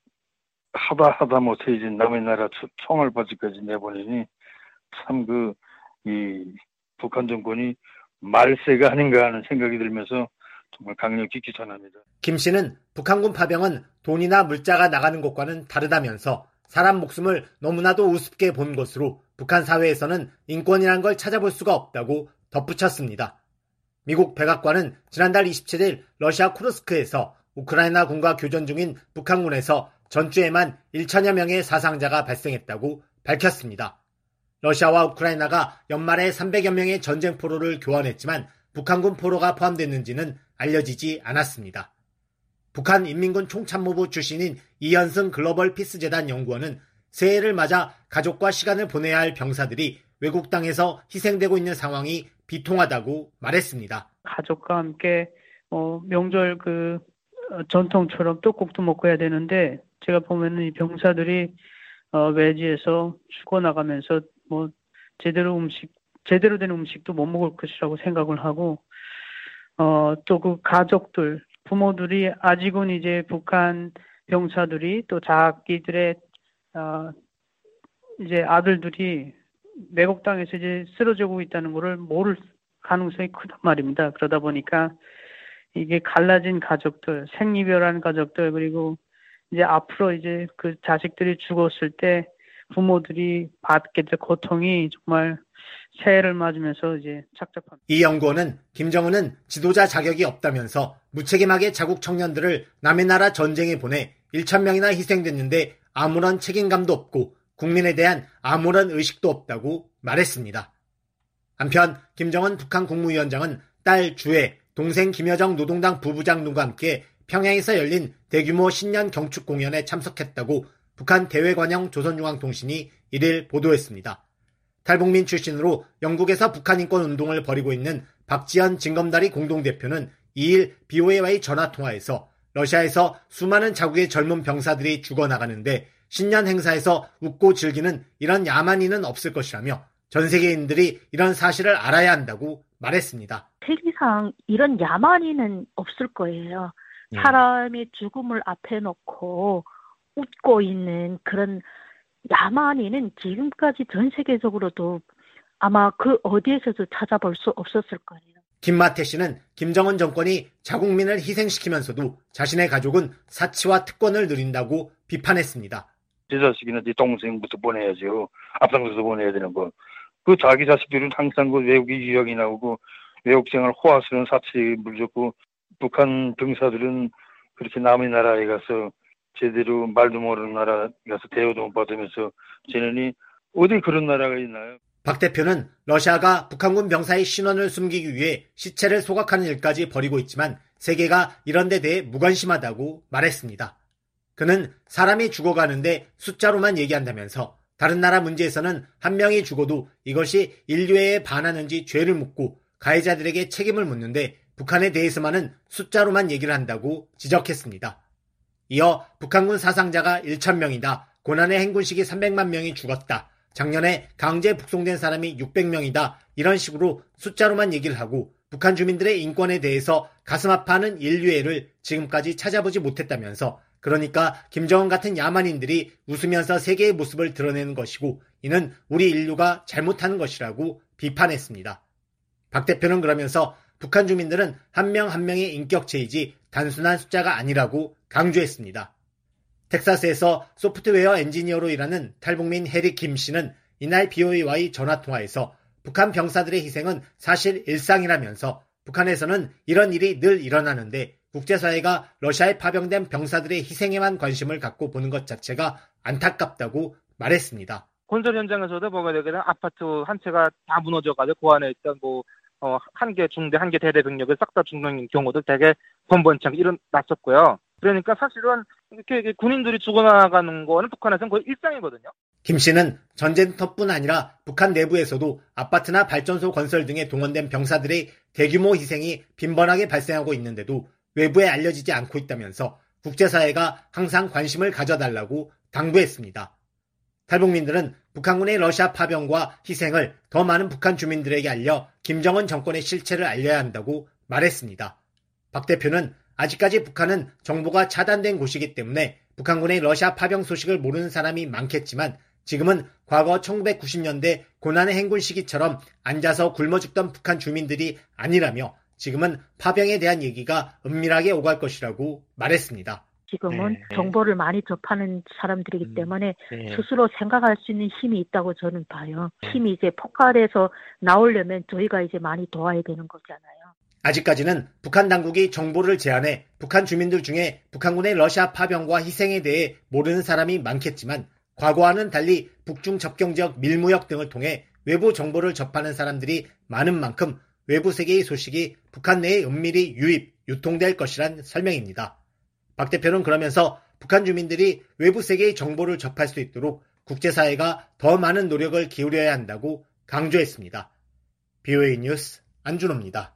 하다 하다 못해 이제 남의 나라 총알바지까지 내보내니 참 그 이 북한 정권이 말세가 아닌가 하는 생각이 들면서 정말 강력히 기천합니다. 김 씨는 북한군 파병은 돈이나 물자가 나가는 것과는 다르다면서 사람 목숨을 너무나도 우습게 본 것으로 북한 사회에서는 인권이란 걸 찾아볼 수가 없다고 덧붙였습니다. 미국 백악관은 지난달 이십칠일 러시아 쿠르스크에서 우크라이나 군과 교전 중인 북한군에서 전주에만 천여 명의 사상자가 발생했다고 밝혔습니다. 러시아와 우크라이나가 연말에 삼백여 명의 전쟁 포로를 교환했지만 북한군 포로가 포함됐는지는 알려지지 않았습니다. 북한 인민군 총참모부 출신인 이현승 글로벌 피스재단 연구원은 새해를 맞아 가족과 시간을 보내야 할 병사들이 외국 땅에서 희생되고 있는 상황이 비통하다고 말했습니다. 가족과 함께 어, 명절 그 어, 전통처럼 떡국도 먹고 해야 되는데 제가 보면은 이 병사들이 어, 외지에서 죽어나가면서 뭐 제대로 음식 제대로 된 음식도 못 먹을 것이라고 생각을 하고 어, 또 그 가족들 부모들이 아직은 이제 북한 병사들이 또 자기들의 어, 이제 아들들이 외국 땅에서 이제 쓰러지고 있다는 것을 모를 가능성이 크단 말입니다. 그러다 보니까 이게 갈라진 가족들, 생이별한 가족들 그리고 이제 앞으로 이제 그 자식들이 죽었을 때 부모들이 받게 될 고통이 정말 새해를 맞으면서 이제 착잡합니다. 이 연구원은 김정은은 지도자 자격이 없다면서 무책임하게 자국 청년들을 남의 나라 전쟁에 보내 천 명이나 희생됐는데 아무런 책임감도 없고 국민에 대한 아무런 의식도 없다고 말했습니다. 한편 김정은 북한 국무위원장은 딸 주애, 동생 김여정 노동당 부부장 등과 함께 평양에서 열린 대규모 신년 경축 공연에 참석했다고 북한 대외관영 조선중앙통신이 일일 보도했습니다. 탈북민 출신으로 영국에서 북한 인권 운동을 벌이고 있는 박지연 진검다리 공동대표는 이일 브이오에이와의 전화통화에서 러시아에서 수많은 자국의 젊은 병사들이 죽어나가는데 신년 행사에서 웃고 즐기는 이런 야만인은 없을 것이라며 전 세계인들이 이런 사실을 알아야 한다고 말했습니다. 세계상 이런 야만인은 없을 거예요. 네. 사람의 죽음을 앞에 놓고 웃고 있는 그런 야만인은 지금까지 전 세계적으로도 아마 그 어디에서도 찾아볼 수 없었을 거예요. 김마태 씨는 김정은 정권이 자국민을 희생시키면서도 자신의 가족은 사치와 특권을 누린다고 비판했습니다. 제 자식이나 제 동생부터 보내야죠. 앞장서서 보내야 되는 거. 그 자기 자식들은 항상 그 외국에 유학이 나오고 외국 생활 호화스러운 사치에 물렸고 북한 병사들은 그렇게 남의 나라에 가서 제대로 말도 모르는 나라에 가서 대우도 못 받으면서 지내니 어디 그런 나라가 있나요? 박 대표는 러시아가 북한군 병사의 신원을 숨기기 위해 시체를 소각하는 일까지 벌이고 있지만 세계가 이런 데 대해 무관심하다고 말했습니다. 그는 사람이 죽어가는데 숫자로만 얘기한다면서 다른 나라 문제에서는 한 명이 죽어도 이것이 인류애에 반하는지 죄를 묻고 가해자들에게 책임을 묻는데 북한에 대해서만은 숫자로만 얘기를 한다고 지적했습니다. 이어 북한군 사상자가 천 명이다. 고난의 행군식이 삼백만 명이 죽었다. 작년에 강제 북송된 사람이 육백 명이다. 이런 식으로 숫자로만 얘기를 하고 북한 주민들의 인권에 대해서 가슴 아파하는 인류애를 지금까지 찾아보지 못했다면서 그러니까 김정은 같은 야만인들이 웃으면서 세계의 모습을 드러내는 것이고 이는 우리 인류가 잘못하는 것이라고 비판했습니다. 박 대표는 그러면서 북한 주민들은 한 명 한 명의 인격체이지 단순한 숫자가 아니라고 강조했습니다. 텍사스에서 소프트웨어 엔지니어로 일하는 탈북민 해리 김 씨는 이날 비오에이와의 전화통화에서 북한 병사들의 희생은 사실 일상이라면서 북한에서는 이런 일이 늘 일어나는데 국제사회가 러시아에 파병된 병사들의 희생에만 관심을 갖고 보는 것 자체가 안타깝다고 말했습니다. 건설 현장에서도 보게 되면 아파트 한 채가 다 무너져가지고 그 안에 있던 뭐 어, 한 개 중대, 한 개 대대 병력을 싹 다 죽는 경우도 되게 번번창 일어났었고요. 그러니까 사실은 이렇게 군인들이 죽어나가는 거는 북한에서는 거의 일상이거든요. 김 씨는 전쟁터뿐 아니라 북한 내부에서도 아파트나 발전소 건설 등에 동원된 병사들의 대규모 희생이 빈번하게 발생하고 있는데도 외부에 알려지지 않고 있다면서 국제사회가 항상 관심을 가져달라고 당부했습니다. 탈북민들은 북한군의 러시아 파병과 희생을 더 많은 북한 주민들에게 알려 김정은 정권의 실체를 알려야 한다고 말했습니다. 박 대표는 아직까지 북한은 정보가 차단된 곳이기 때문에 북한군의 러시아 파병 소식을 모르는 사람이 많겠지만 지금은 과거 천구백구십 년대 고난의 행군 시기처럼 앉아서 굶어 죽던 북한 주민들이 아니라며 지금은 파병에 대한 얘기가 은밀하게 오갈 것이라고 말했습니다. 지금은 네. 정보를 많이 접하는 사람들이기 음, 때문에 네. 스스로 생각할 수 있는 힘이 있다고 저는 봐요. 힘이 이제 폭발해서 나오려면 저희가 이제 많이 도와야 되는 거잖아요. 아직까지는 북한 당국이 정보를 제한해 북한 주민들 중에 북한군의 러시아 파병과 희생에 대해 모르는 사람이 많겠지만 과거와는 달리 북중 접경지역 밀무역 등을 통해 외부 정보를 접하는 사람들이 많은 만큼 외부 세계의 소식이 북한 내에 은밀히 유입, 유통될 것이란 설명입니다. 박 대표는 그러면서 북한 주민들이 외부 세계의 정보를 접할 수 있도록 국제사회가 더 많은 노력을 기울여야 한다고 강조했습니다. 비오에이 뉴스 안준호입니다.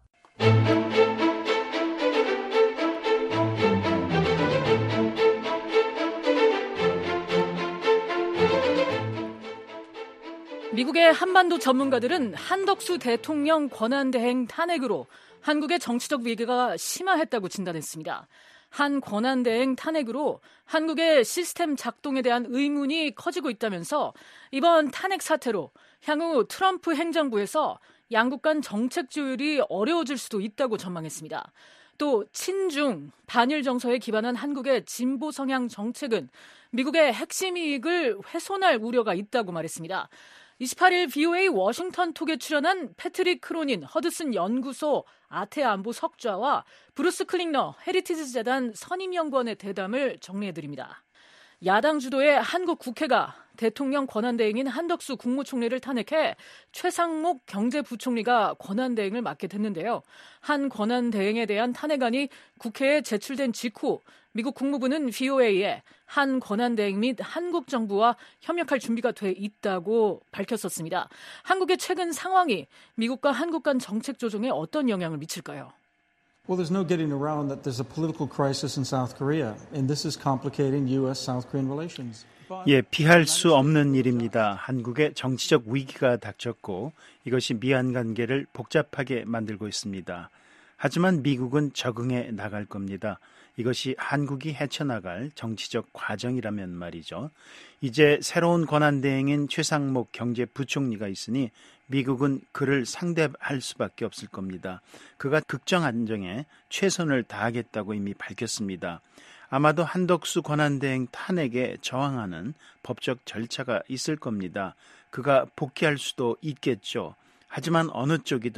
미국의 한반도 전문가들은 한덕수 대통령 권한대행 탄핵으로 한국의 정치적 위기가 심화했다고 진단했습니다. 한 권한대행 탄핵으로 한국의 시스템 작동에 대한 의문이 커지고 있다면서 이번 탄핵 사태로 향후 트럼프 행정부에서 양국 간 정책 조율이 어려워질 수도 있다고 전망했습니다. 또 친중, 반일 정서에 기반한 한국의 진보 성향 정책은 미국의 핵심 이익을 훼손할 우려가 있다고 말했습니다. 이십팔일 비오에이 워싱턴 톡에 출연한 패트릭 크로닌 허드슨 연구소 아태안보 석좌와 브루스 클링너 헤리티지 재단 선임연구원의 대담을 정리해드립니다. 야당 주도의 한국 국회가 대통령 권한대행인 한덕수 국무총리를 탄핵해 최상목 경제부총리가 권한대행을 맡게 됐는데요. 한 권한대행에 대한 탄핵안이 국회에 제출된 직후 미국 국무부는 비오에이에 한 권한대행 및 한국 정부와 협력할 준비가 돼 있다고 밝혔었습니다. 한국의 최근 상황이 미국과 한국 간 정책 조정에 어떤 영향을 미칠까요? Well, there's no getting around that there's a political crisis in South Korea, and this is complicating U S-South Korean relations. 예, 피할 수 없는 일입니다. 한국의 정치적 위기가 닥쳤고 이것이 미한 관계를 복잡하게 만들고 있습니다. 하지만 미국은 적응해 나갈 겁니다. 이것이 한국이 헤쳐나갈 정치적 과정이라면 말이죠. 이제 새로운 권한대행인 최상목 경제부총리가 있으니 미국은 그를 상대할 수밖에 없을 겁니다. 그가 국정 안정에 최선을 다하겠다고 이미 밝혔습니다. 아마도 한덕수 권한대행 탄핵에 저항하는 법적 절차가 있을 겁니다. 그가 복귀할 수도 있겠죠. 하지만 어느 쪽이든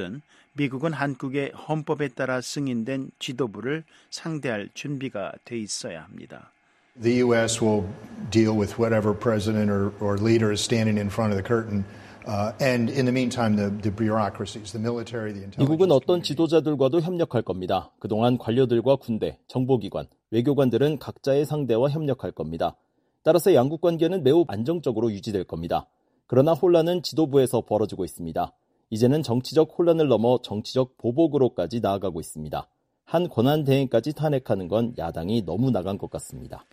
미국은 한국의 헌법에 따라 승인된 지도부를 상대할 준비가 돼 있어야 합니다. The U S will deal with whatever president or, or leader is standing in front of the curtain. Uh, and in the meantime, the, the bureaucracies, the military, the intelligence. 미국은 어떤 지도자들과도 협력할 겁니다. 그동안 관료들과 군대, 정보기관, 외교관들은 각자의 상대와 협력할 겁니다. 따라서 양국 관계는 매우 안정적으로 유지될 겁니다. 그러나 혼란은 지도부에서 벌어지고 있습니다. 이제는 정치적 혼란을 넘어 정치적 보복으로까지 나아가고 있습니다. 한 권한대행까지 탄핵하는 건 야당이 너무 나간 것 같습니다.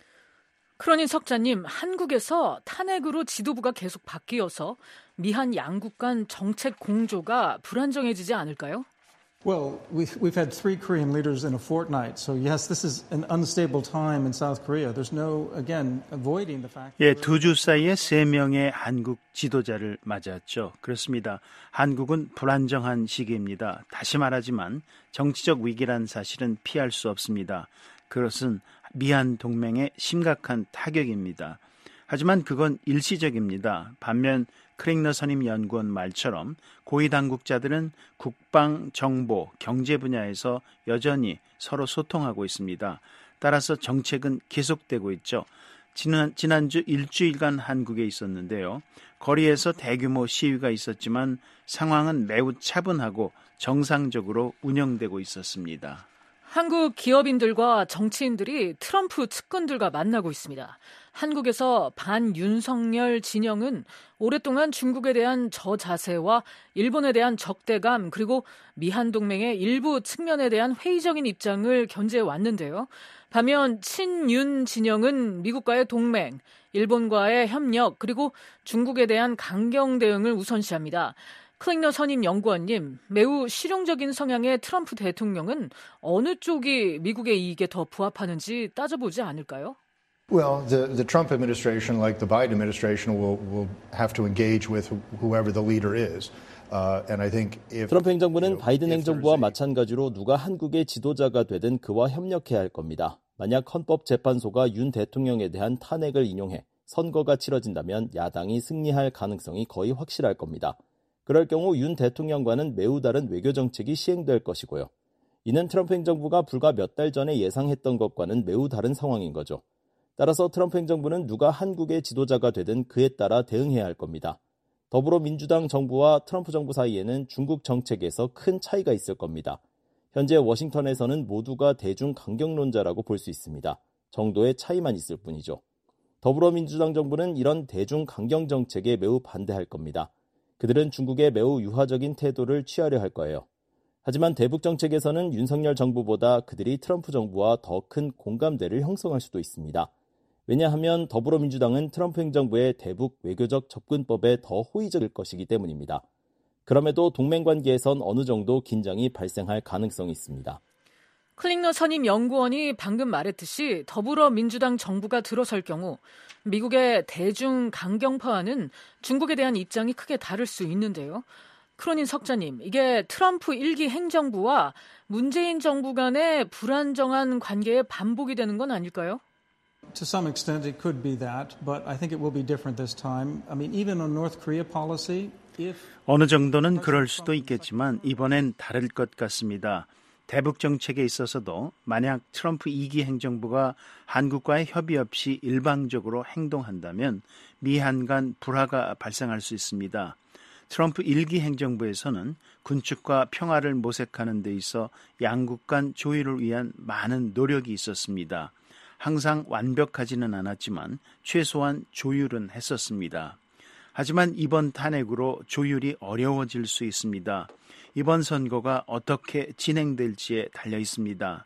그러니 석자님, 한국에서 탄핵으로 지도부가 계속 바뀌어서 미한 양국 간 정책 공조가 불안정해지지 않을까요? Well, we've, we've had three Korean leaders in a fortnight. So yes, this is an unstable time in South Korea. There's no, again, avoiding the fact. 예, 두 주 사이에 세 명의 한국 지도자를 맞았죠. 그렇습니다. 한국은 불안정한 시기입니다. 다시 말하지만 정치적 위기란 사실은 피할 수 없습니다. 그것은 미한 동맹의 심각한 타격입니다. 하지만 그건 일시적입니다. 반면 크릭너 선임 연구원 말처럼 고위 당국자들은 국방, 정보, 경제 분야에서 여전히 서로 소통하고 있습니다. 따라서 정책은 계속되고 있죠. 지난, 지난주 일주일간 한국에 있었는데요. 거리에서 대규모 시위가 있었지만 상황은 매우 차분하고 정상적으로 운영되고 있었습니다. 한국 기업인들과 정치인들이 트럼프 측근들과 만나고 있습니다. 한국에서 반윤석열 진영은 오랫동안 중국에 대한 저자세와 일본에 대한 적대감 그리고 미한 동맹의 일부 측면에 대한 회의적인 입장을 견제해 왔는데요. 반면 친윤 진영은 미국과의 동맹, 일본과의 협력 그리고 중국에 대한 강경 대응을 우선시합니다. 클링너 선임 연구원님, 매우 실용적인 성향의 트럼프 대통령은 어느 쪽이 미국의 이익에 더 부합하는지 따져보지 않을까요? Well, the, the Trump administration, like the Biden administration, will, will have to engage with whoever the leader is. Uh, and I think if, 트럼프 행정부는 바이든 행정부와 마찬가지로 누가 한국의 지도자가 되든 그와 협력해야 할 겁니다. 만약 헌법재판소가 윤 대통령에 대한 탄핵을 인용해 선거가 치러진다면 야당이 승리할 가능성이 거의 확실할 겁니다. 그럴 경우 윤 대통령과는 매우 다른 외교 정책이 시행될 것이고요. 이는 트럼프 행정부가 불과 몇 달 전에 예상했던 것과는 매우 다른 상황인 거죠. 따라서 트럼프 행정부는 누가 한국의 지도자가 되든 그에 따라 대응해야 할 겁니다. 더불어민주당 정부와 트럼프 정부 사이에는 중국 정책에서 큰 차이가 있을 겁니다. 현재 워싱턴에서는 모두가 대중 강경론자라고 볼 수 있습니다. 정도의 차이만 있을 뿐이죠. 더불어민주당 정부는 이런 대중 강경 정책에 매우 반대할 겁니다. 그들은 중국에 매우 유화적인 태도를 취하려 할 거예요. 하지만 대북 정책에서는 윤석열 정부보다 그들이 트럼프 정부와 더 큰 공감대를 형성할 수도 있습니다. 왜냐하면 더불어민주당은 트럼프 행정부의 대북 외교적 접근법에 더 호의적일 것이기 때문입니다. 그럼에도 동맹 관계에선 어느 정도 긴장이 발생할 가능성이 있습니다. 클링너 선임 연구원이 방금 말했듯이 더불어민주당 정부가 들어설 경우 미국의 대중 강경파와는 중국에 대한 입장이 크게 다를 수 있는데요. 크로닌 석자님, 이게 트럼프 일기 행정부와 문재인 정부 간의 불안정한 관계의 반복이 되는 건 아닐까요? To some extent, it could be that, but I think it will be different this time. I mean, even on North Korea policy, if 어느 정도는 그럴 수도 있겠지만 이번엔 다를 것 같습니다. 대북 정책에 있어서도 만약 트럼프 이 기 행정부가 한국과의 협의 없이 일방적으로 행동한다면 미한 간 불화가 발생할 수 있습니다. 트럼프 일 기 행정부에서는 군축과 평화를 모색하는 데 있어 양국 간 조율을 위한 많은 노력이 있었습니다. 항상 완벽하지는 않았지만 최소한 조율은 했었습니다. 하지만 이번 탄핵으로 조율이 어려워질 수 있습니다. 이번 선거가 어떻게 진행될지에 달려 있습니다.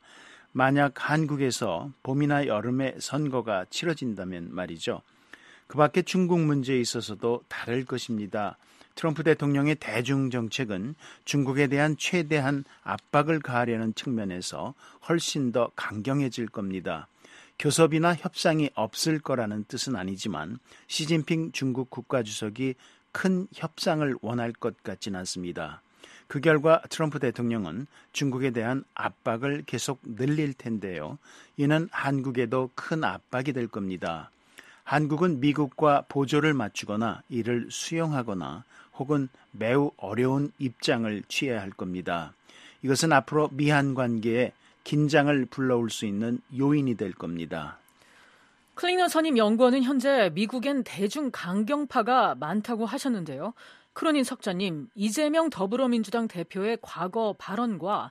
만약 한국에서 봄이나 여름에 선거가 치러진다면 말이죠. 그 밖에 중국 문제에 있어서도 다를 것입니다. 트럼프 대통령의 대중 정책은 중국에 대한 최대한 압박을 가하려는 측면에서 훨씬 더 강경해질 겁니다. 교섭이나 협상이 없을 거라는 뜻은 아니지만 시진핑 중국 국가주석이 큰 협상을 원할 것 같지는 않습니다. 그 결과 트럼프 대통령은 중국에 대한 압박을 계속 늘릴 텐데요. 이는 한국에도 큰 압박이 될 겁니다. 한국은 미국과 보조를 맞추거나 이를 수용하거나 혹은 매우 어려운 입장을 취해야 할 겁니다. 이것은 앞으로 미한 관계에 긴장을 불러올 수 있는 요인이 될 겁니다. 클링너 선임 연구원은 현재 미국엔 대중 강경파가 많다고 하셨는데요. 크로닌 석자님, 이재명 더불어민주당 대표의 과거 발언과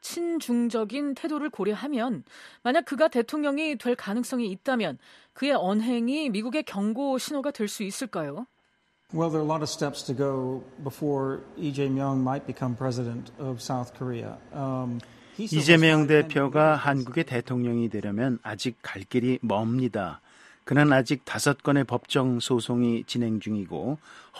친중적인 태도를 고려하면 만약 그가 대통령이 될 가능성이 있다면 그의 언행이 미국의 경고 신호가 될 수 있을까요? Well, there are a lot of steps to go before Lee Jae-myung might become president of South Korea. Um, 이재명 대표가 한국의 대통령이 되려면 아직 갈 길이 멉니다. 그는 아직 다섯 건의 법정 소송이 진행 중이고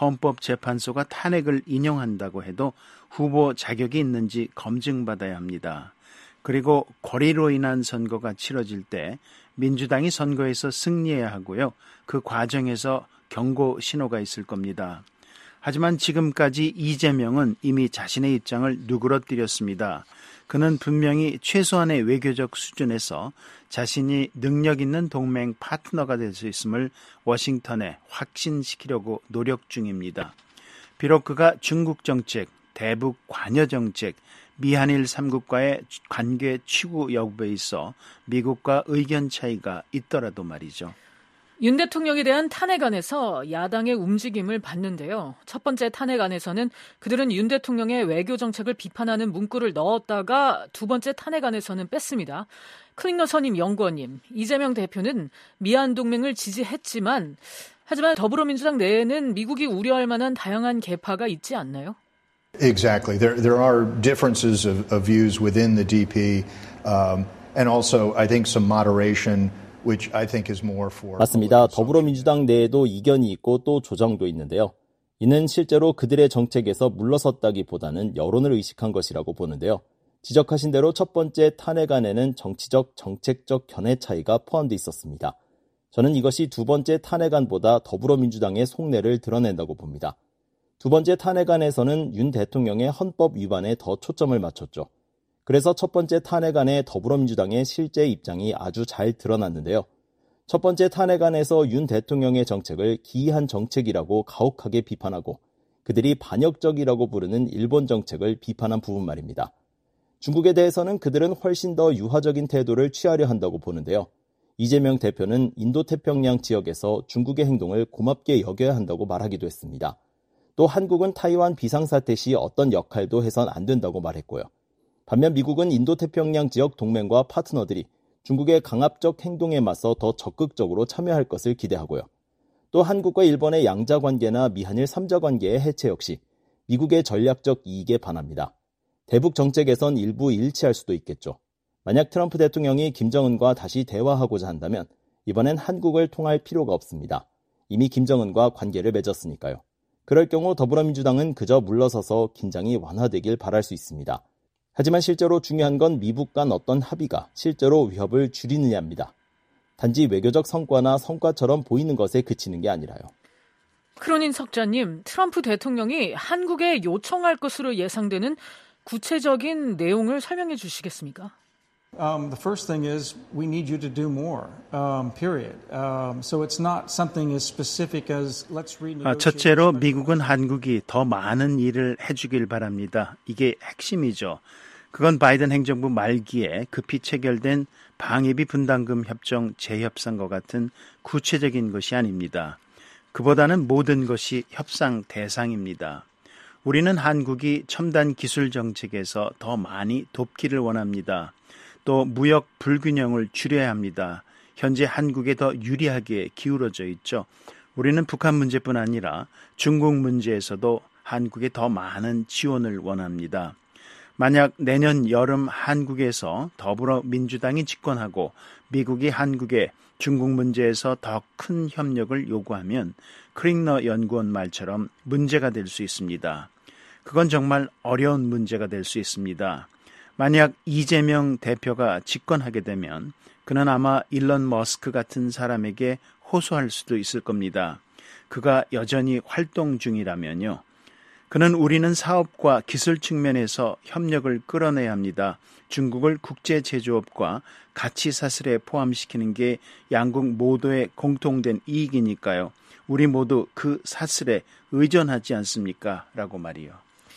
헌법재판소가 탄핵을 인용한다고 해도 후보 자격이 있는지 검증받아야 합니다. 그리고 거리로 인한 선거가 치러질 때 민주당이 선거에서 승리해야 하고요. 그 과정에서 경고 신호가 있을 겁니다. 하지만 지금까지 이재명은 이미 자신의 입장을 누그러뜨렸습니다. 그는 분명히 최소한의 외교적 수준에서 자신이 능력 있는 동맹 파트너가 될 수 있음을 워싱턴에 확신시키려고 노력 중입니다. 비록 그가 중국 정책, 대북 관여 정책, 미한일 삼국과의 관계 추구 여부에 있어 미국과 의견 차이가 있더라도 말이죠. 윤 대통령에 대한 탄핵안에서 야당의 움직임을 봤는데요. 첫 번째 탄핵안에서는 그들은 윤 대통령의 외교 정책을 비판하는 문구를 넣었다가 두 번째 탄핵안에서는 뺐습니다. 클링너 선임 연구원님, 이재명 대표는 미한 동맹을 지지했지만 하지만 더불어민주당 내에는 미국이 우려할 만한 다양한 계파가 있지 않나요? Exactly. There there are differences of, of views within the D P, um, and also I think some moderation. Which I think is more for 맞습니다. 더불어민주당 내에도 이견이 있고 또 조정도 있는데요. 이는 실제로 그들의 정책에서 물러섰다기보다는 여론을 의식한 것이라고 보는데요. 지적하신 대로 첫 번째 탄핵안에는 정치적, 정책적 견해 차이가 포함되어 있었습니다. 저는 이것이 두 번째 탄핵안보다 더불어민주당의 속내를 드러낸다고 봅니다. 두 번째 탄핵안에서는 윤 대통령의 헌법 위반에 더 초점을 맞췄죠. 그래서 첫 번째 탄핵안에 더불어민주당의 실제 입장이 아주 잘 드러났는데요. 첫 번째 탄핵안에서 윤 대통령의 정책을 기이한 정책이라고 가혹하게 비판하고 그들이 반역적이라고 부르는 일본 정책을 비판한 부분 말입니다. 중국에 대해서는 그들은 훨씬 더 유화적인 태도를 취하려 한다고 보는데요. 이재명 대표는 인도태평양 지역에서 중국의 행동을 고맙게 여겨야 한다고 말하기도 했습니다. 또 한국은 타이완 비상사태 시 어떤 역할도 해선 안 된다고 말했고요. 반면 미국은 인도태평양 지역 동맹과 파트너들이 중국의 강압적 행동에 맞서 더 적극적으로 참여할 것을 기대하고요. 또 한국과 일본의 양자관계나 미한일 삼자관계의 해체 역시 미국의 전략적 이익에 반합니다. 대북 정책에선 일부 일치할 수도 있겠죠. 만약 트럼프 대통령이 김정은과 다시 대화하고자 한다면 이번엔 한국을 통할 필요가 없습니다. 이미 김정은과 관계를 맺었으니까요. 그럴 경우 더불어민주당은 그저 물러서서 긴장이 완화되길 바랄 수 있습니다. 하지만 실제로 중요한 건 미북 간 어떤 합의가 실제로 위협을 줄이느냐입니다. 단지 외교적 성과나 성과처럼 보이는 것에 그치는 게 아니라요. 크로닌 석자님, 트럼프 대통령이 한국에 요청할 것으로 예상되는 구체적인 내용을 설명해 주시겠습니까? Um, the first thing is we need you to do more, um, period. Um, so it's not something as specific as let's renegotiate. 첫째로 미국은 한국이 더 많은 일을 해주길 바랍니다. 이게 핵심이죠. 그건 바이든 행정부 말기에 급히 체결된 방위비 분담금 협정 재협상과 같은 구체적인 것이 아닙니다. 그보다는 모든 것이 협상 대상입니다. 우리는 한국이 첨단 기술 정책에서 더 많이 돕기를 원합니다. 또 무역 불균형을 줄여야 합니다. 현재 한국에 더 유리하게 기울어져 있죠. 우리는 북한 문제뿐 아니라 중국 문제에서도 한국에 더 많은 지원을 원합니다. 만약 내년 여름 한국에서 더불어민주당이 집권하고 미국이 한국에 중국 문제에서 더 큰 협력을 요구하면 클링너 연구원 말처럼 문제가 될 수 있습니다. 그건 정말 어려운 문제가 될 수 있습니다. 만약 이재명 대표가 집권하게 되면 그는 아마 일론 머스크 같은 사람에게 호소할 수도 있을 겁니다. 그가 여전히 활동 중이라면요. 그는 우리는 사업과 기술 측면에서 협력을 끌어내야 합니다. 중국을 국제 제조업과 가치 사슬에 포함시키는 게 양국 모두의 공통된 이익이니까요. 우리 모두 그 사슬에 의존하지 않습니까? 라고 말이요.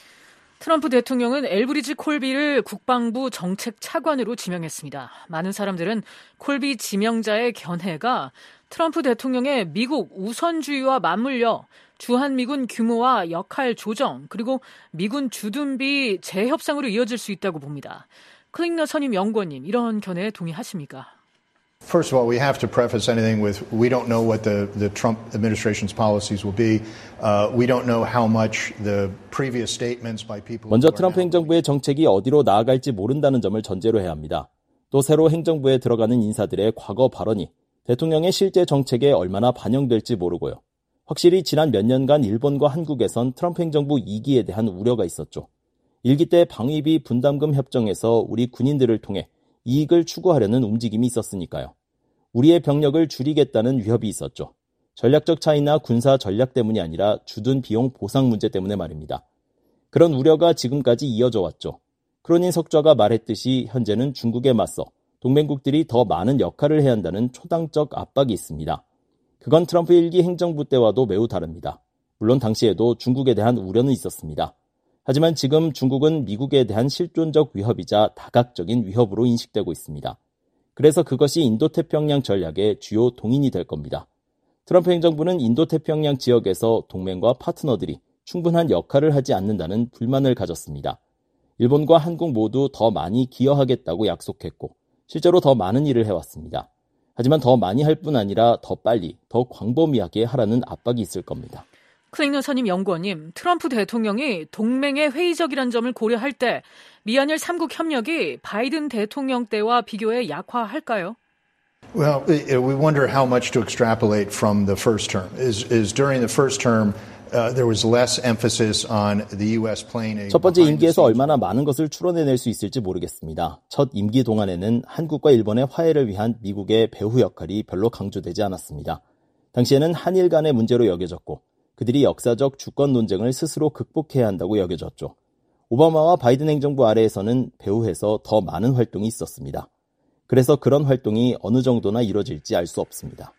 트럼프 대통령은 엘브리지 콜비를 국방부 정책 차관으로 지명했습니다. 많은 사람들은 콜비 지명자의 견해가 트럼프 대통령의 미국 우선주의와 맞물려 주한미군 규모와 역할 조정 그리고 미군 주둔비 재협상으로 이어질 수 있다고 봅니다. 클링너 선임 연구원님, 이런 견해에 동의하십니까? First of all, we have to preface anything with we don't know what the, the Trump administration's policies will be. Uh, we don't know how much the previous statements by people. 먼저 트럼프 행정부의 정책이 어디로 나아갈지 모른다는 점을 전제로 해야 합니다. 또 새로 행정부에 들어가는 인사들의 과거 발언이 대통령의 실제 정책에 얼마나 반영될지 모르고요. 확실히 지난 몇 년간 일본과 한국에선 트럼프 행정부 이 기에 대한 우려가 있었죠. 일 기 때 방위비 분담금 협정에서 우리 군인들을 통해 이익을 추구하려는 움직임이 있었으니까요. 우리의 병력을 줄이겠다는 위협이 있었죠. 전략적 차이나 군사 전략 때문이 아니라 주둔 비용 보상 문제 때문에 말입니다. 그런 우려가 지금까지 이어져 왔죠. 크로닌 석좌가 말했듯이 현재는 중국에 맞서 동맹국들이 더 많은 역할을 해야 한다는 초당적 압박이 있습니다. 그건 트럼프 일 기 행정부 때와도 매우 다릅니다. 물론 당시에도 중국에 대한 우려는 있었습니다. 하지만 지금 중국은 미국에 대한 실존적 위협이자 다각적인 위협으로 인식되고 있습니다. 그래서 그것이 인도태평양 전략의 주요 동인이 될 겁니다. 트럼프 행정부는 인도태평양 지역에서 동맹과 파트너들이 충분한 역할을 하지 않는다는 불만을 가졌습니다. 일본과 한국 모두 더 많이 기여하겠다고 약속했고 실제로 더 많은 일을 해왔습니다. 하지만 더 많이 할 뿐 아니라 더 빨리, 더 광범위하게 하라는 압박이 있을 겁니다. 클링너 선임 연구원님, 트럼프 대통령이 동맹에 회의적이라는 점을 고려할 때 미한일 삼국 협력이 바이든 대통령 때와 비교해 약화할까요? Well, we wonder how much to extrapolate from the first term. Is, is during the first term uh, there was less emphasis on the U S playing a 첫 번째 임기에서 얼마나 많은 것을 추론해낼 수 있을지 모르겠습니다. 첫 임기 동안에는 한국과 일본의 화해를 위한 미국의 배후 역할이 별로 강조되지 않았습니다. 당시에는 한일 간의 문제로 여겨졌고 그들이 역사적 주권 논쟁을 스스로 극복해야 한다고 여겨졌죠. 오바마와 바이든 행정부 아래에서는 배후에서 더 많은 활동이 있었습니다. 그래서 그런 활동이 어느 정도나 이루어질지 알 수 없습니다.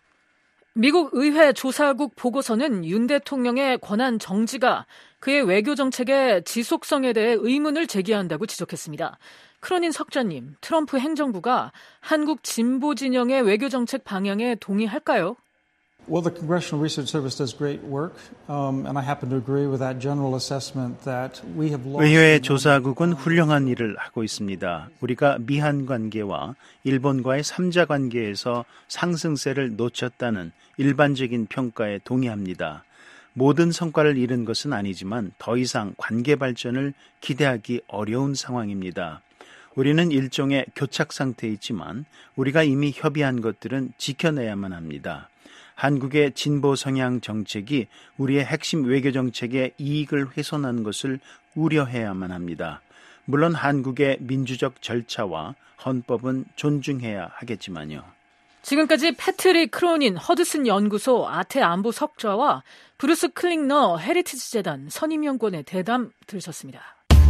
미국 의회 조사국 보고서는 윤 대통령의 권한 정지가 그의 외교 정책의 지속성에 대해 의문을 제기한다고 지적했습니다. 크로닌 석좌님, 트럼프 행정부가 한국 진보 진영의 외교 정책 방향에 동의할까요? Well, the Congressional Research Service does great work, um, and I happen to agree with that general assessment that we have lost. 의회 조사국은 훌륭한 일을 하고 있습니다. 우리가 미한 관계와 일본과의 삼자 관계에서 상승세를 놓쳤다는 일반적인 평가에 동의합니다. 모든 성과를 이룬 것은 아니지만 더 이상 관계 발전을 기대하기 어려운 상황입니다. 우리는 일종의 교착 상태에 있지만 우리가 이미 협의한 것들은 지켜내야만 합니다. 한국의 진보 성향 정책이 우리의 핵심 외교 정책의 이익을 훼손하는 것을 우려해야만 합니다. 물론 한국의 민주적 절차와 헌법은 존중해야 하겠지만요. 지금까지 패트릭 크로닌 허드슨 연구소 아태 안보 석좌와 브루스 클링너 헤리티지 재단 선임연구원의 대담 들으셨습니다.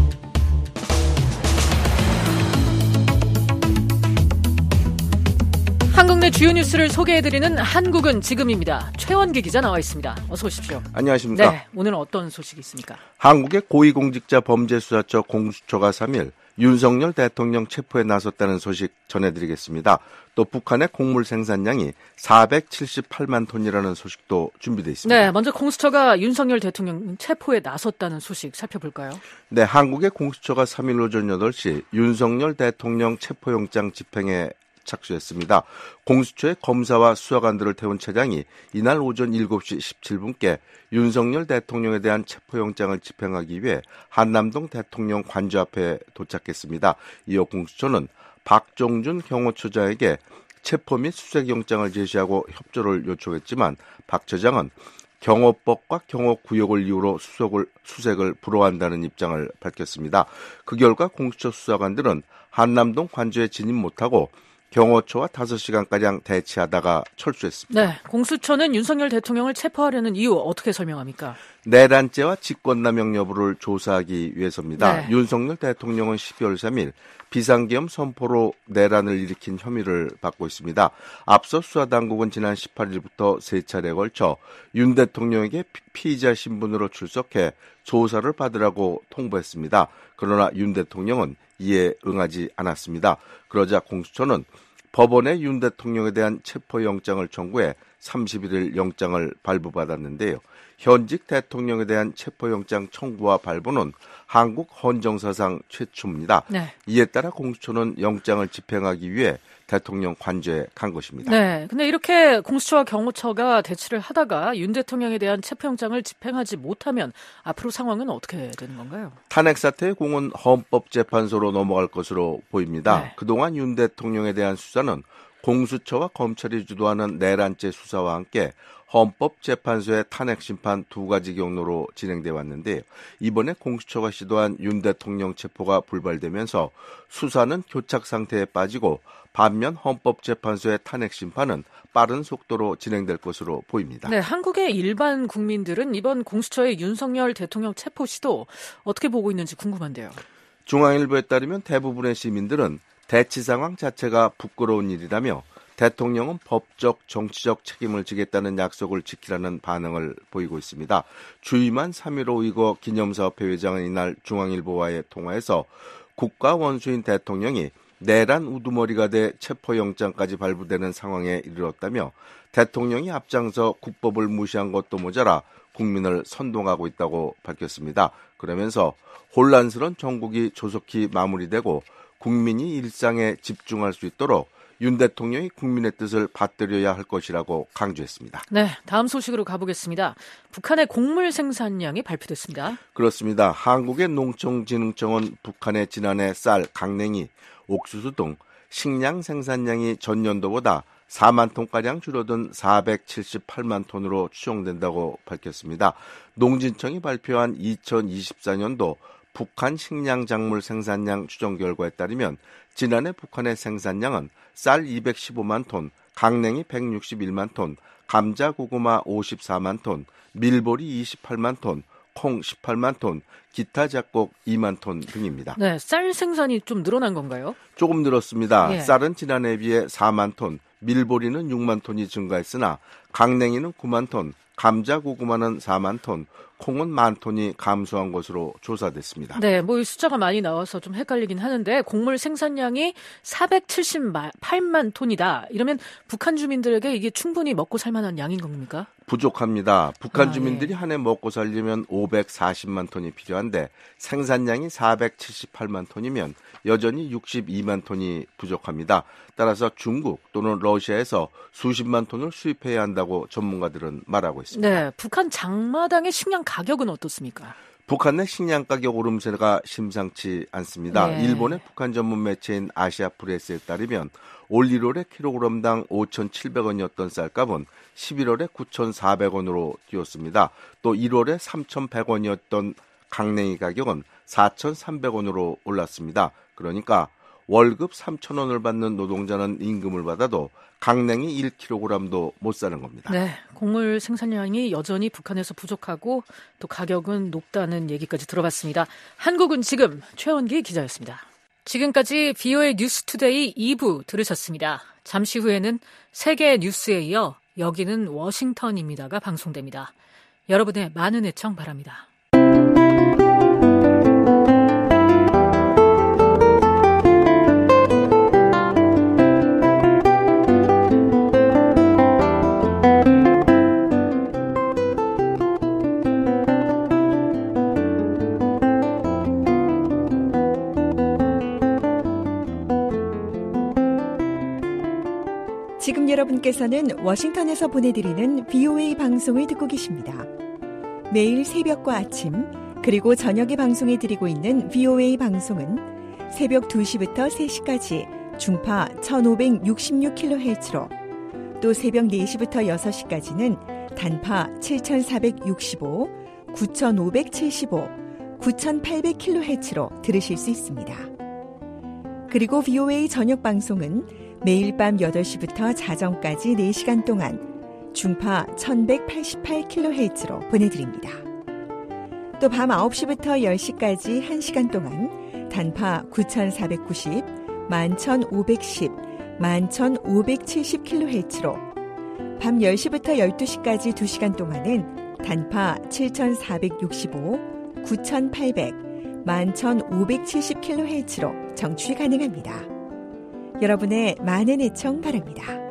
한국 내 주요 뉴스를 소개해드리는 한국은 지금입니다. 최원기 기자 나와 있습니다. 어서 오십시오. 안녕하십니까. 네, 오늘은 어떤 소식이 있습니까? 한국의 고위공직자 범죄수사처 공수처가 삼 일 윤석열 대통령 체포에 나섰다는 소식 전해드리겠습니다. 또 북한의 곡물 생산량이 사백칠십팔만 톤이라는 소식도 준비되어 있습니다. 네, 먼저 공수처가 윤석열 대통령 체포에 나섰다는 소식 살펴볼까요? 네, 한국의 공수처가 삼 일 오전 여덟 시 윤석열 대통령 체포영장 집행에 착수했습니다. 공수처의 검사와 수사관들을 태운 차량이 이날 오전 일곱 시 십칠 분께 윤석열 대통령에 대한 체포영장을 집행하기 위해 한남동 대통령 관저 앞에 도착했습니다. 이어 공수처는 박종준 경호처장에게 체포 및 수색영장을 제시하고 협조를 요청했지만 박 처장은 경호법과 경호구역을 이유로 수색을, 수색을 불허한다는 입장을 밝혔습니다. 그 결과 공수처 수사관들은 한남동 관저에 진입 못하고 경호처와 다섯 시간가량 대치하다가 철수했습니다. 네, 공수처는 윤석열 대통령을 체포하려는 이유 어떻게 설명합니까? 내란죄와 직권남용 여부를 조사하기 위해서입니다. 네. 윤석열 대통령은 십이월 삼 일 비상계엄 선포로 내란을 일으킨 혐의를 받고 있습니다. 앞서 수사당국은 지난 십팔 일부터 세 차례에 걸쳐 윤 대통령에게 피의자 신분으로 출석해 조사를 받으라고 통보했습니다. 그러나 윤 대통령은 이에 응하지 않았습니다. 그러자 공수처는 법원에 윤 대통령에 대한 체포영장을 청구해 삼십일 일 영장을 발부받았는데요. 현직 대통령에 대한 체포영장 청구와 발부는 한국 헌정사상 최초입니다. 네. 이에 따라 공수처는 영장을 집행하기 위해 대통령 관저에 간 것입니다. 네, 근데 이렇게 공수처와 경호처가 대치를 하다가 윤 대통령에 대한 체포영장을 집행하지 못하면 앞으로 상황은 어떻게 되는 건가요? 탄핵 사태의 공은 헌법재판소로 넘어갈 것으로 보입니다. 네. 그동안 윤 대통령에 대한 수사는 공수처와 검찰이 주도하는 내란죄 수사와 함께 헌법재판소의 탄핵심판 두 가지 경로로 진행돼 왔는데요. 이번에 공수처가 시도한 윤 대통령 체포가 불발되면서 수사는 교착 상태에 빠지고 반면 헌법재판소의 탄핵심판은 빠른 속도로 진행될 것으로 보입니다. 네, 한국의 일반 국민들은 이번 공수처의 윤석열 대통령 체포 시도 어떻게 보고 있는지 궁금한데요. 중앙일보에 따르면 대부분의 시민들은 대치 상황 자체가 부끄러운 일이라며 대통령은 법적, 정치적 책임을 지겠다는 약속을 지키라는 반응을 보이고 있습니다. 주이만 삼일오 우이거 기념사업회 회장은 이날 중앙일보와의 통화에서 국가 원수인 대통령이 내란 우두머리가 돼 체포영장까지 발부되는 상황에 이르렀다며 대통령이 앞장서 국법을 무시한 것도 모자라 국민을 선동하고 있다고 밝혔습니다. 그러면서 혼란스러운 정국이 조속히 마무리되고 국민이 일상에 집중할 수 있도록 윤 대통령이 국민의 뜻을 받들여야 할 것이라고 강조했습니다. 네, 다음 소식으로 가보겠습니다. 북한의 곡물 생산량이 발표됐습니다. 그렇습니다. 한국의 농촌진흥청은 북한의 지난해 쌀, 강냉이, 옥수수 등 식량 생산량이 전년도보다 사만 톤가량 줄어든 사백칠십팔만 톤으로 추정된다고 밝혔습니다. 농진청이 발표한 이천이십사 년도 북한 식량 작물 생산량 추정 결과에 따르면 지난해 북한의 생산량은 쌀 이백십오만 톤, 강냉이 백육십일만 톤, 감자, 고구마 오십사만 톤, 밀보리 이십팔만 톤, 콩 십팔만 톤, 기타 작곡 이만 톤 등입니다. 네, 쌀 생산이 좀 늘어난 건가요? 조금 늘었습니다. 예. 쌀은 지난해에 비해 사만 톤, 밀보리는 육만 톤이 증가했으나 강냉이는 구만 톤, 감자, 고구마는 사만 톤, 콩은 만 톤이 감소한 것으로 조사됐습니다. 네, 뭐 이 숫자가 많이 나와서 좀 헷갈리긴 하는데 곡물 생산량이 사백칠십팔만 톤이다. 이러면 북한 주민들에게 이게 충분히 먹고 살 만한 양인 겁니까? 부족합니다. 북한 아, 주민들이 예. 한 해 먹고 살려면 오백사십만 톤이 필요한데 생산량이 사백칠십팔만 톤이면 여전히 육십이만 톤이 부족합니다. 따라서 중국 또는 러시아에서 수십만 톤을 수입해야 한다고 전문가들은 말하고 있습니다. 네, 북한 장마당의 식량 가격은 어떻습니까? 북한 내 식량 가격 오름세가 심상치 않습니다. 네. 일본의 북한 전문 매체인 아시아프레스에 따르면 올 일월에 킬로그램당 오천칠백 원이었던 쌀값은 십일월에 구천사백 원으로 뛰었습니다. 또 일월에 삼천백 원이었던 강냉이 가격은 사천삼백 원으로 올랐습니다. 그러니까 월급 삼천 원을 받는 노동자는 임금을 받아도 강냉이 일 킬로그램도 못 사는 겁니다. 네, 곡물 생산량이 여전히 북한에서 부족하고 또 가격은 높다는 얘기까지 들어봤습니다. 한국은 지금 최원기 기자였습니다. 지금까지 비오에이 뉴스투데이 이 부 들으셨습니다. 잠시 후에는 세계 뉴스에 이어 여기는 워싱턴입니다가 방송됩니다. 여러분의 많은 애청 바랍니다. 지금 여러분께서는 워싱턴에서 보내드리는 비오에이 방송을 듣고 계십니다. 매일 새벽과 아침 그리고 저녁에 방송해드리고 있는 비오에이 방송은 새벽 두 시부터 세 시까지 중파 천오백육십육 킬로헤르츠로 또 새벽 네 시부터 여섯 시까지는 단파 칠천사백육십오, 구천오백칠십오, 구천팔백 킬로헤르츠로 들으실 수 있습니다. 그리고 비오에이 저녁 방송은 매일 밤 여덟 시부터 자정까지 네 시간 동안 중파 천백팔십팔 킬로헤르츠로 보내드립니다. 또 밤 아홉 시부터 열 시까지 한 시간 동안 단파 구천사백구십, 만천오백십, 만천오백칠십 킬로헤르츠로 밤 열 시부터 열두 시까지 두 시간 동안은 단파 칠천사백육십오, 구천팔백, 만천오백칠십 킬로헤르츠로 청취 가능합니다. 여러분의 많은 애청 바랍니다.